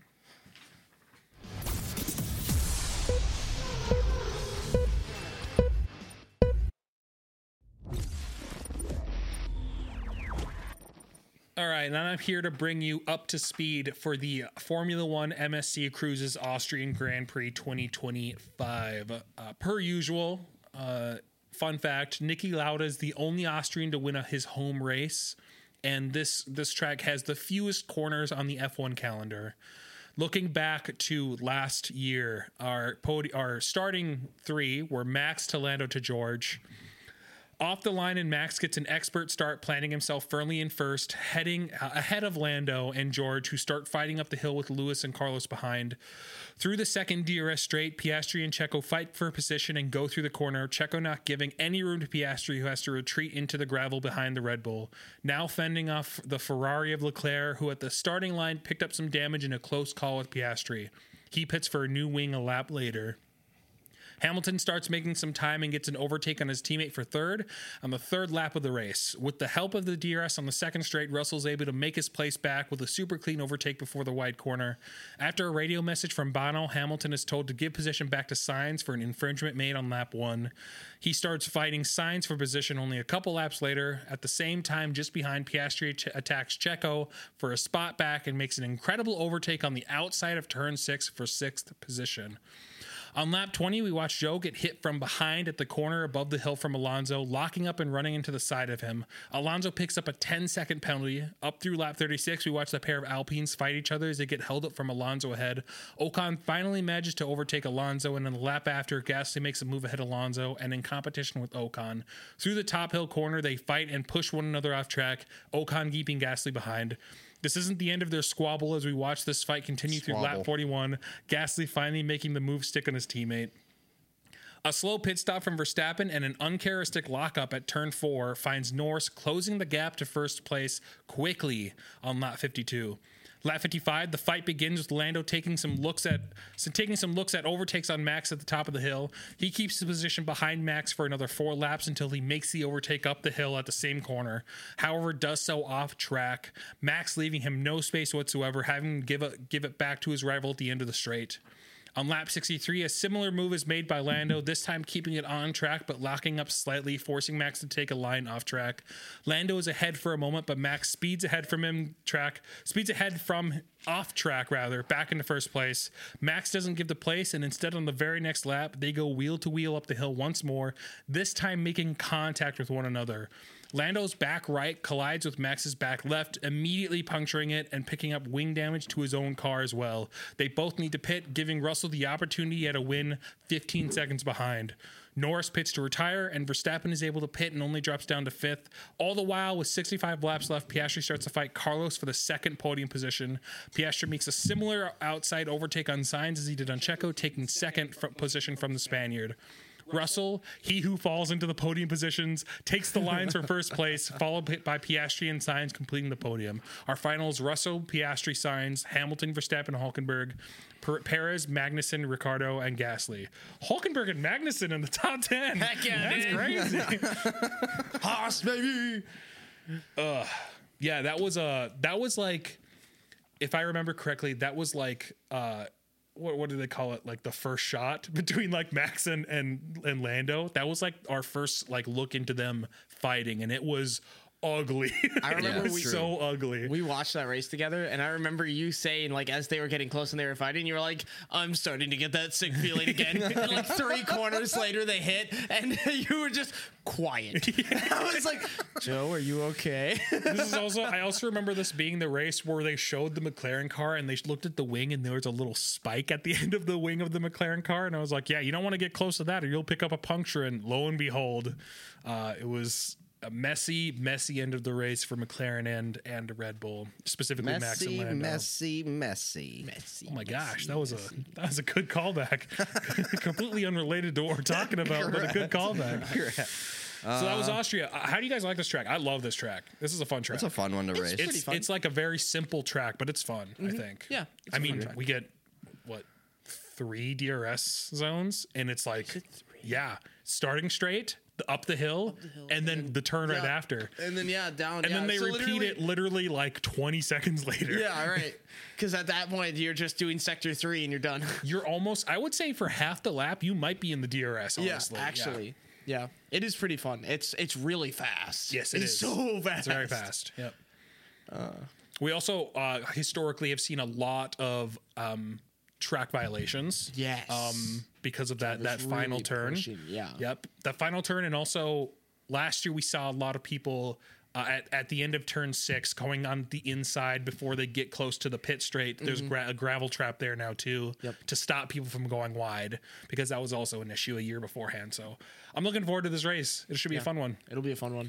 All right, and I'm here to bring you up to speed for the Formula One M S C Cruises Austrian Grand Prix twenty twenty-five. Uh, per usual, uh, fun fact: Niki Lauda is the only Austrian to win a, his home race, and this this track has the fewest corners on the F one calendar. Looking back to last year, our podi- our starting three were Max to Lando to George. Off the line, and Max gets an expert start, planting himself firmly in first, heading uh, ahead of Lando and George, who start fighting up the hill with Lewis and Carlos behind. Through the second D R S straight, Piastri and Checo fight for position and go through the corner, Checo not giving any room to Piastri, who has to retreat into the gravel behind the Red Bull. Now fending off the Ferrari of Leclerc, who at the starting line picked up some damage in a close call with Piastri. He pits for a new wing a lap later. Hamilton starts making some time and gets an overtake on his teammate for third on the third lap of the race. With the help of the D R S on the second straight, Russell's able to make his place back with a super clean overtake before the wide corner. After a radio message from Bono, Hamilton is told to give position back to Sainz for an infringement made on lap one. He starts fighting Sainz for position only a couple laps later. At the same time, just behind, Piastri ch- attacks Checo for a spot back and makes an incredible overtake on the outside of turn six for sixth position. On lap twenty, we watch Zhou get hit from behind at the corner above the hill from Alonso, locking up and running into the side of him. Alonso picks up a ten-second penalty. Up through lap thirty-six, we watch the pair of Alpines fight each other as they get held up from Alonso ahead. Ocon finally manages to overtake Alonso, and in the lap after, Gasly makes a move ahead of Alonso and in competition with Ocon. Through the top hill corner, they fight and push one another off track, Ocon keeping Gasly behind. This isn't the end of their squabble as we watch this fight continue through Squabble. lap forty-one, Gasly finally making the move stick on his teammate. A slow pit stop from Verstappen and an uncharacteristic lockup at turn four finds Norris closing the gap to first place quickly on lap fifty-two. Lap fifty-five, the fight begins with Lando taking some looks at so taking some looks at overtakes on Max at the top of the hill. He keeps his position behind Max for another four laps until he makes the overtake up the hill at the same corner. However, does so off track, Max leaving him no space whatsoever, having to give it, give it back to his rival at the end of the straight. On lap sixty-three, a similar move is made by Lando, this time keeping it on track but locking up slightly, forcing Max to take a line off track. Lando is ahead for a moment, but Max speeds ahead from him track, speeds ahead from off track rather, back into first place. Max doesn't give the place, and instead on the very next lap, they go wheel to wheel up the hill once more, this time making contact with one another. Lando's back right collides with Max's back left, immediately puncturing it and picking up wing damage to his own car as well. They both need to pit, giving Russell the opportunity at a win fifteen seconds behind. Norris pits to retire, and Verstappen is able to pit and only drops down to fifth. All the while, with sixty-five laps left, Piastri starts to fight Carlos for the second podium position. Piastri makes a similar outside overtake on Sainz as he did on Checo, taking second fr- position from the Spaniard. Russell, he who falls into the podium positions, takes the lines for first place, followed by Piastri and Sainz completing the podium. Our finals: Russell, Piastri, Sainz, Hamilton, Verstappen, Hulkenberg, per- Perez, Magnussen, Ricardo, and Gasly. Hulkenberg and Magnussen in the top ten. Heck yeah, That's dude. crazy. Haas, baby. Yeah, that was a that was like, if I remember correctly, that was like uh what what do they call it? Like the first shot between like Max and and, and Lando. That was like our first like look into them fighting, and it was ugly. I remember it was we- so ugly. We watched that race together, and I remember you saying, like, as they were getting close and they were fighting, you were like, I'm starting to get that sick feeling again. And like three corners later, they hit, and you were just quiet. I was like, Joe, are you okay? This is also I also remember this being the race where they showed the McLaren car and they looked at the wing and there was a little spike at the end of the wing of the McLaren car, and I was like, yeah, you don't want to get close to that or you'll pick up a puncture. And lo and behold, uh, it was a messy, messy end of the race for McLaren and and Red Bull, specifically Max and Messy, Lando. messy, messy. Oh my gosh, that was a that was a good callback. Completely unrelated to what we're talking about, but a good callback. So that was Austria. Uh, How do you guys like this track? I love this track. This is a fun track. It's a fun one to race. pretty It's fun. it's like a very simple track, but it's fun. I think. Yeah, it's I a fun mean, track. we get what three D R S zones, and it's like, yeah, starting straight, the, up the hill, and then the turn right Yeah. after, And then, yeah, down. and yeah. then they So repeat literally- it literally like twenty seconds later. Yeah, right. Because at that point, you're just doing sector three and you're done. You're almost. I would say for half the lap, you might be in the D R S. Honestly, yeah, actually. Yeah. It is pretty fun. It's it's really fast. Yes, it it's is. so fast. It's very fast. Yep. we also uh, historically have seen a lot of um, track violations. Yes. Um, because of that that Drivers final really turn. pushing, yeah. Yep. That final turn, and also last year we saw a lot of people uh, at at the end of turn six going on the inside before they get close to the pit straight. There's gra- a gravel trap there now too, Mm-hmm. Yep. to stop people from going wide, because that was also an issue a year beforehand. So I'm looking forward to this race. It should be a fun one. It'll be a fun one.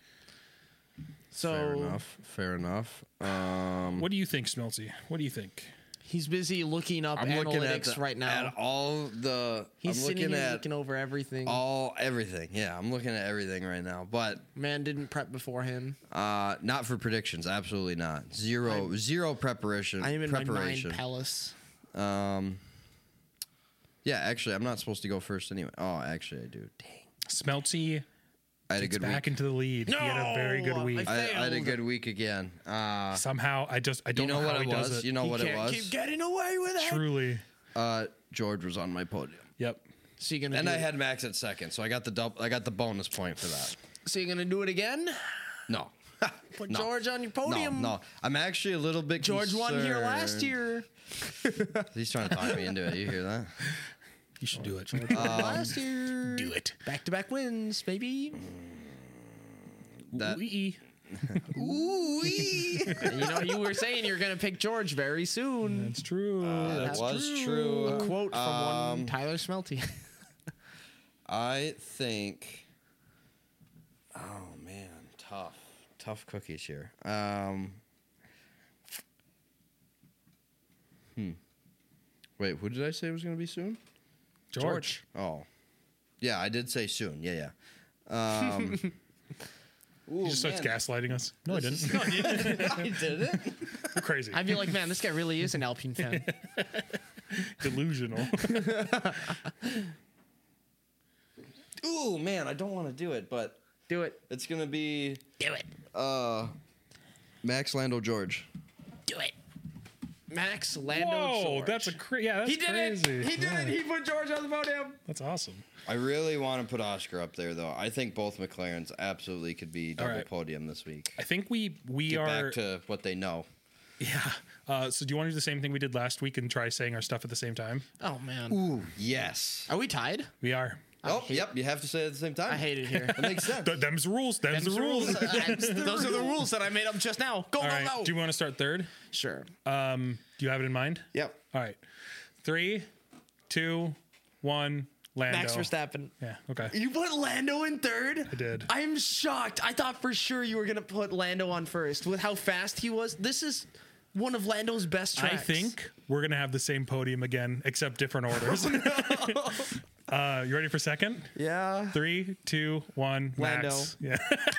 So Fair enough. Fair enough. Um, What do you think, Smelty? What do you think? he's busy looking up I'm looking at analytics the, right now. At all the. He's I'm sitting looking here at looking over everything. all everything. Yeah, I'm looking at everything right now. But Man didn't prep before him. uh, not for predictions. Absolutely not. Zero. zero preparation. I am in my preparation. mind palace. Um. Yeah, actually, I'm not supposed to go first anyway. Oh, actually, I do. Dang. Smelty I had a gets good back week. into the lead. he had a very good No, week. I- I, I had a failed. good week again. Uh, Somehow, I just I you don't know know, what how it he does was? it. You know He what it can't was? keep getting away with it. Truly. Uh, George was on my podium, Yep. So you're gonna and do I it- had Max at second, so I got the dub- I got the bonus point for that. So you're gonna do it again? No, Put No. George on your no, podium. no. I'm actually a little bit. George won here last concerned. year. He's trying to talk me into it. You hear that? You should do it. last year. do it. Back to back wins, baby. That- Wee. Ooh. And you know, you were saying you're gonna pick George very soon. That's true. That That's was A true. quote from Um, one Tyler Smelty. I think. Oh man, tough, tough cookies here. Um. Hmm. Wait, who did I say was going to be soon? George. Oh, yeah, I did say soon. Yeah, yeah. Um, He just starts gaslighting us. No, I didn't. I did it. You're crazy. I'd be like, man, this guy really is an Alpine fan. Delusional. Ooh, man, I don't want to do it, but Do it. it's going to be Do it. uh, Max Lando George. Do it. Max Lando Whoa, George. that's a cra- yeah. That's He did crazy. it. He did Yeah. it. He put George on the podium. That's awesome. I really want to put Oscar up there, though. I think both McLarens absolutely could be double right. podium this week. I think we we Get are back to what they know. yeah. Uh, so do you want to do the same thing we did last week and try saying our stuff at the same time? Oh man. Ooh, yes. Are we tied? We are. Oh, yep. You have to say it at the same time. I hate it here. That makes sense. Th- them's the rules. Them's, the rules. Those are the rules that I made up just now. Go, All go, right. go. Do you want to start third? Sure. Um, do you have it in mind? Yep. All right. Three, two, one, Lando. Max Verstappen. Yeah. Okay. You put Lando in third? I did. I'm shocked. I thought for sure you were going to put Lando on first with how fast he was. This is one of Lando's best tracks. I think we're gonna have the same podium again, except different orders. uh, you ready for second? Yeah. Three, two, one. Lando. Max. Yeah.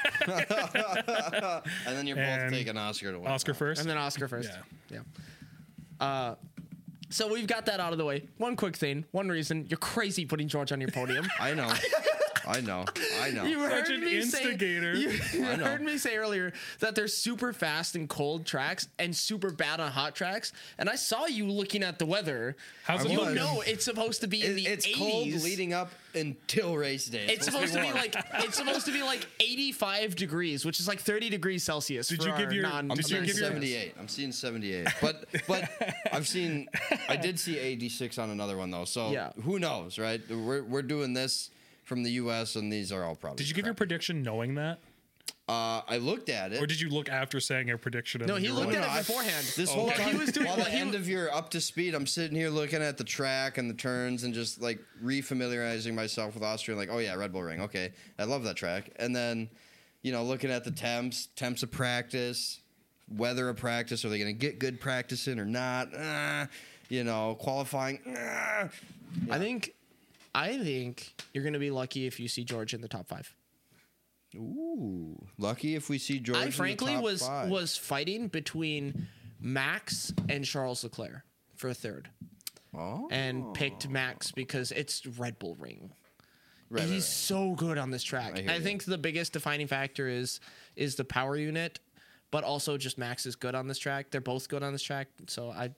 And then you're And both taking Oscar to win. Oscar first. And then Oscar first. Yeah. Yeah. Uh, so we've got that out of the way. One quick thing. One reason. You're crazy putting George on your podium. I know. I know. I know. You Such heard an me say- instigator. you you I know. heard me say earlier that they're super fast in cold tracks and super bad on hot tracks. And I saw you looking at the weather. How's it You looking? know it's supposed to be in It- the it's eighties. cold leading up until race day. It's supposed to be like it's supposed to be like eighty-five degrees, which is like thirty degrees Celsius. Did for you give our your- non- I'm did you seeing give your- seventy-eight. I'm seeing seventy-eight. But but I've seen I did see eighty-six on another one though. So Yeah. who knows, right? We're we're doing this from the U S and these are all probably. Did you give your crap. prediction knowing that, Uh, I looked at it. or did you look after saying your prediction? and No, then he you looked were at like, it I- beforehand. This Oh, whole okay. time, He was doing- while well, the he end w- of your up to speed, I'm sitting here looking at the track and the turns and just like refamiliarizing myself with Austria. Like, oh yeah, Red Bull Ring. Okay, I love that track. And then, you know, looking at the temps, temps of practice, weather of practice. Are they going to get good practice in or not? Ah, you know, qualifying. Ah. I think, I think you're gonna be lucky if you see George in the top five. Ooh, lucky if we see George. in I the frankly top was five. was fighting between Max and Charles Leclerc for a third, oh. and picked Max because it's Red Bull Ring. Right, He's right, right. so good on this track. I I, hear you. think the biggest defining factor is is the power unit, but also just Max is good on this track. They're both good on this track, so I.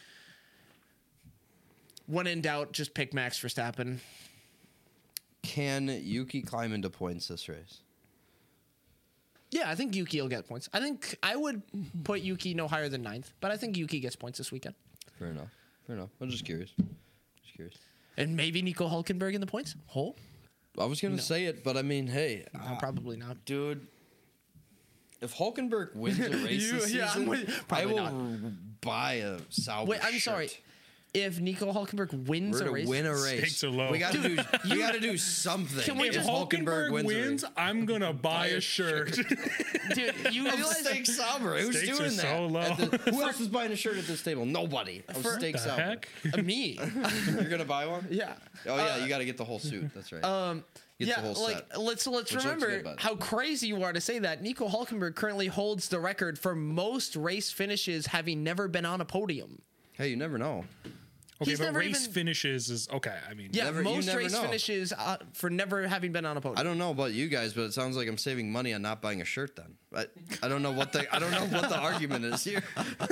When in doubt, just pick Max Verstappen. Can Yuki climb into points this race? Yeah, I think Yuki will get points. I think I would put Yuki no higher than ninth, but I think Yuki gets points this weekend. Fair enough. Fair enough. I'm just curious. Just curious. And maybe Nico Hulkenberg in the points? Hole? I was gonna say it, but I mean, hey, No, probably not. dude, if Hulkenberg wins a race You- this yeah, I'm season, with- I probably will not. r- buy a Sauber Wait, I'm shirt. sorry. If Nico Hulkenberg wins We're a to race, win a race. Stakes are low. We got to do. We got to do something. Can we if just- Hulkenberg wins, wins, a race. I'm gonna buy a shirt. dude, you Of realize Steak Sauber. Who's Stakes doing are that? so low. At the- who else is buying a shirt at this table? Nobody. Of For- Steak the Sauber. heck? uh, me? You're gonna buy one? Yeah. Oh yeah, you got to get the whole suit. That's right. Um, Get yeah, the whole like set. let's let's Which looks remember good, by the way. how crazy you are to say that. Nico Hulkenberg currently holds the record for most race finishes, having never been on a podium. Hey, you never know. Okay, He's but never race even- finishes is okay. I mean, Yeah, Never- you most never race know. finishes uh, for never having been on a podium. I don't know about you guys, but it sounds like I'm saving money on not buying a shirt. Then I, I don't know what the I don't know what the argument is here.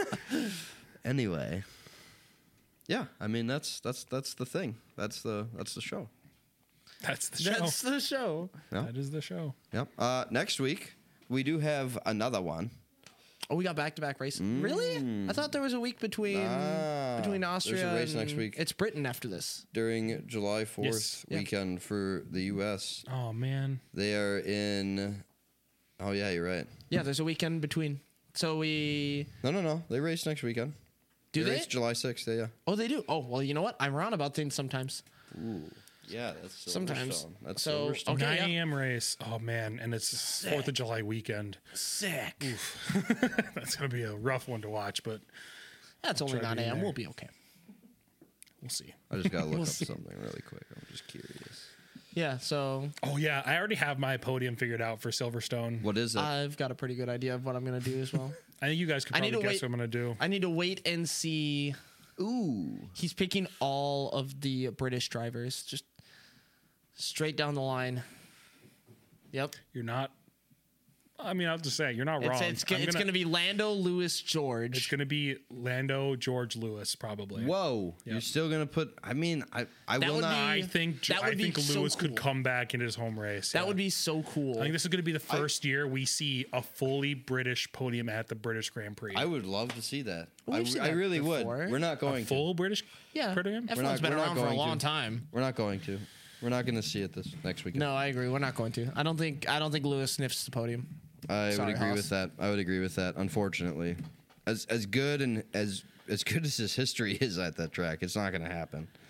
Anyway, yeah, I mean that's that's that's the thing. That's the that's the show. that's the show. That's the show. Yeah. That is the show. Yep. Uh, next week we do have another one. Oh, we got back to back races. Really? I thought there was a week between Ah, between there's a Austria. race and next week. It's Britain after this. During July fourth Yes. Yeah. weekend for the U S. Oh man, They are in. Oh yeah, you're right. Yeah, there's a weekend between. So we No, no, no. They race next weekend. do they? race July sixth. Yeah. Oh, they do. Oh, well, you know what? I'm wrong about things sometimes. Yeah, that's Sometimes. Silverstone. That's So, Silverstone. okay. nine yeah. a.m. race. Oh man, and it's Fourth of July weekend. Sick. That's gonna be a rough one to watch, but That's only Try to nine be in a.m. there. We'll be okay. we'll see. I just gotta look We'll up see. something really quick. I'm just curious. Yeah, so Oh yeah, I already have my podium figured out for Silverstone. What is it? I've got a pretty good idea of what I'm going to do as well. I think you guys could I need probably to guess wait- what I'm gonna do. I need to wait and see. Ooh. He's picking all of the British drivers, just straight down the line. Yep. You're not. I mean, I'll just say you're not It's, wrong. it's, go- I'm it's going to be Lando, Lewis, George. It's gonna be Lando, George, Lewis, probably. Whoa. You're Yep. still gonna put? I mean, I I That will would not. be- I think That I would be think so Lewis could cool. come back into his home race. that yeah. would be so cool. I think this is going to be the first year we see a fully British podium at the British Grand Prix. I would love to see that. We've I, seen I that really before. would. We're not going to. full British yeah, podium. F one's We're not- been we're not around for a going long to. time. We're not going to. We're not going to see it this next weekend. No, I agree. We're not going to. I don't think. I don't think Lewis sniffs the podium. I Sorry, would agree Haas. with that. I would agree with that. Unfortunately, as as good and as as good as his history is at that track, it's not going to happen.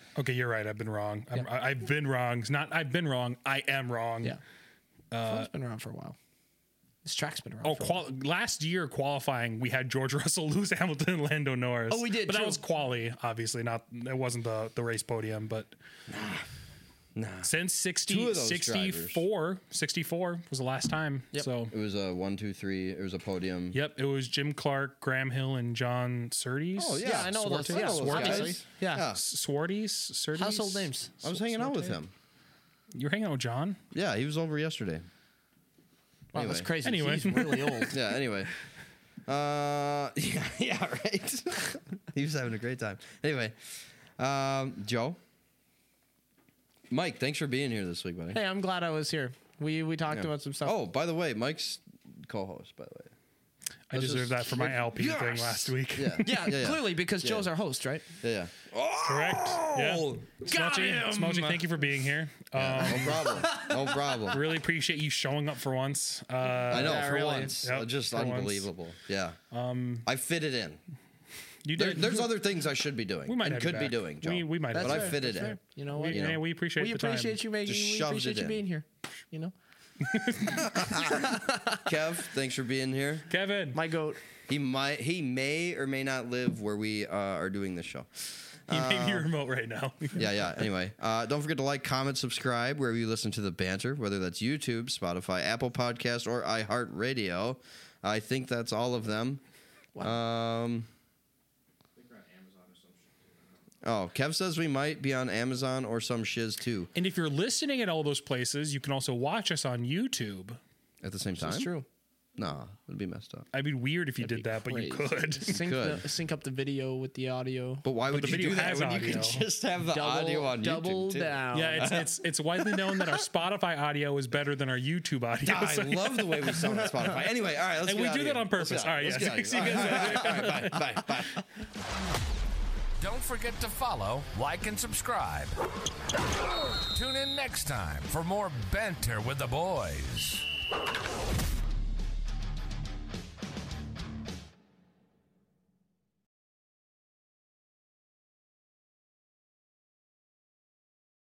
Okay, you're right. I've been wrong. I'm, I, I've been wrong. It's not I've been wrong. I am wrong. Yeah. Uh, it's been around for a while. This track's been around. Oh, for qual- a while. last year qualifying, we had George Russell, Lewis Hamilton, and Lando Norris. Oh, we did, but true. that was quali, obviously. Not it wasn't the the race podium, but Nah. since Two sixty, of those sixty-four, sixty-four was the last time. Yep. So It was a one, two, three. It was a podium. yep, it was Jim Clark, Graham Hill, and John Surtees. Oh, yeah. Yeah, I know those. I know Yeah, those obviously. guys. Yeah. Yeah. Swarties, Surtees. Household names. I was hanging out with him. You're hanging out with John. Yeah, he was over yesterday. Wow, that's Anyway. crazy. Anyway. He's really old. Yeah, anyway. Uh, yeah, yeah, right. He was having a great time. Anyway, um, Joe. Mike, thanks for being here this week, buddy. Hey, I'm glad I was here. We we talked Yeah. about some stuff. Oh, by the way, Mike's co-host, by the way. I Let's deserve just- that for my L P Yes! thing last week. Yeah. yeah, yeah, yeah. clearly because Yeah. Joe's our host, right? Yeah, yeah. Correct. Yeah. got Smudgy, him! Smudgy, thank you for being here. Um, No problem. No problem. really appreciate you showing up for once. Uh, I know, Yeah, for really. once. Yep, Uh, just for once. unbelievable. Yeah. Um, I fit it in. You There, did. there's other things I should be doing we might and have you could be back. doing, Joe. We, we might. That's But have I fair, fit it that's in. fair. You know We, what? you know. yeah, we appreciate we the time. appreciate you making. Just We shoved appreciate it you in. being here. You know, Kev, thanks for being here. Kevin. my goat. He might, he may or may not live where we uh, are doing this show. He may be remote right now. Yeah, yeah. Anyway, uh, don't forget to like, comment, subscribe wherever you listen to the banter, whether that's YouTube, Spotify, Apple Podcast, or iHeartRadio. I think that's all of them. Um, oh, Kev says we might be on Amazon or some shiz too And if you're listening at all those places, you can also watch us on YouTube. at the same time. That's true. No, it'd be messed up. I'd be weird if you did that, but you Crazy. could. Sync, could. the, sync up the video with the audio. But why would the you video do that has when you audio. could just have the double, audio on double YouTube too? down. Yeah, it's it's it's widely known that our Spotify audio is better than our YouTube audio. I So- love the way we sound on Spotify. Anyway, all right, let's And get we out do of that here. on purpose. Let's get All right, out. yeah. Let's See get you out of guys here. All right, all right, bye, bye, bye. Don't forget to follow, like, and subscribe. Tune in next time for more banter with the boys.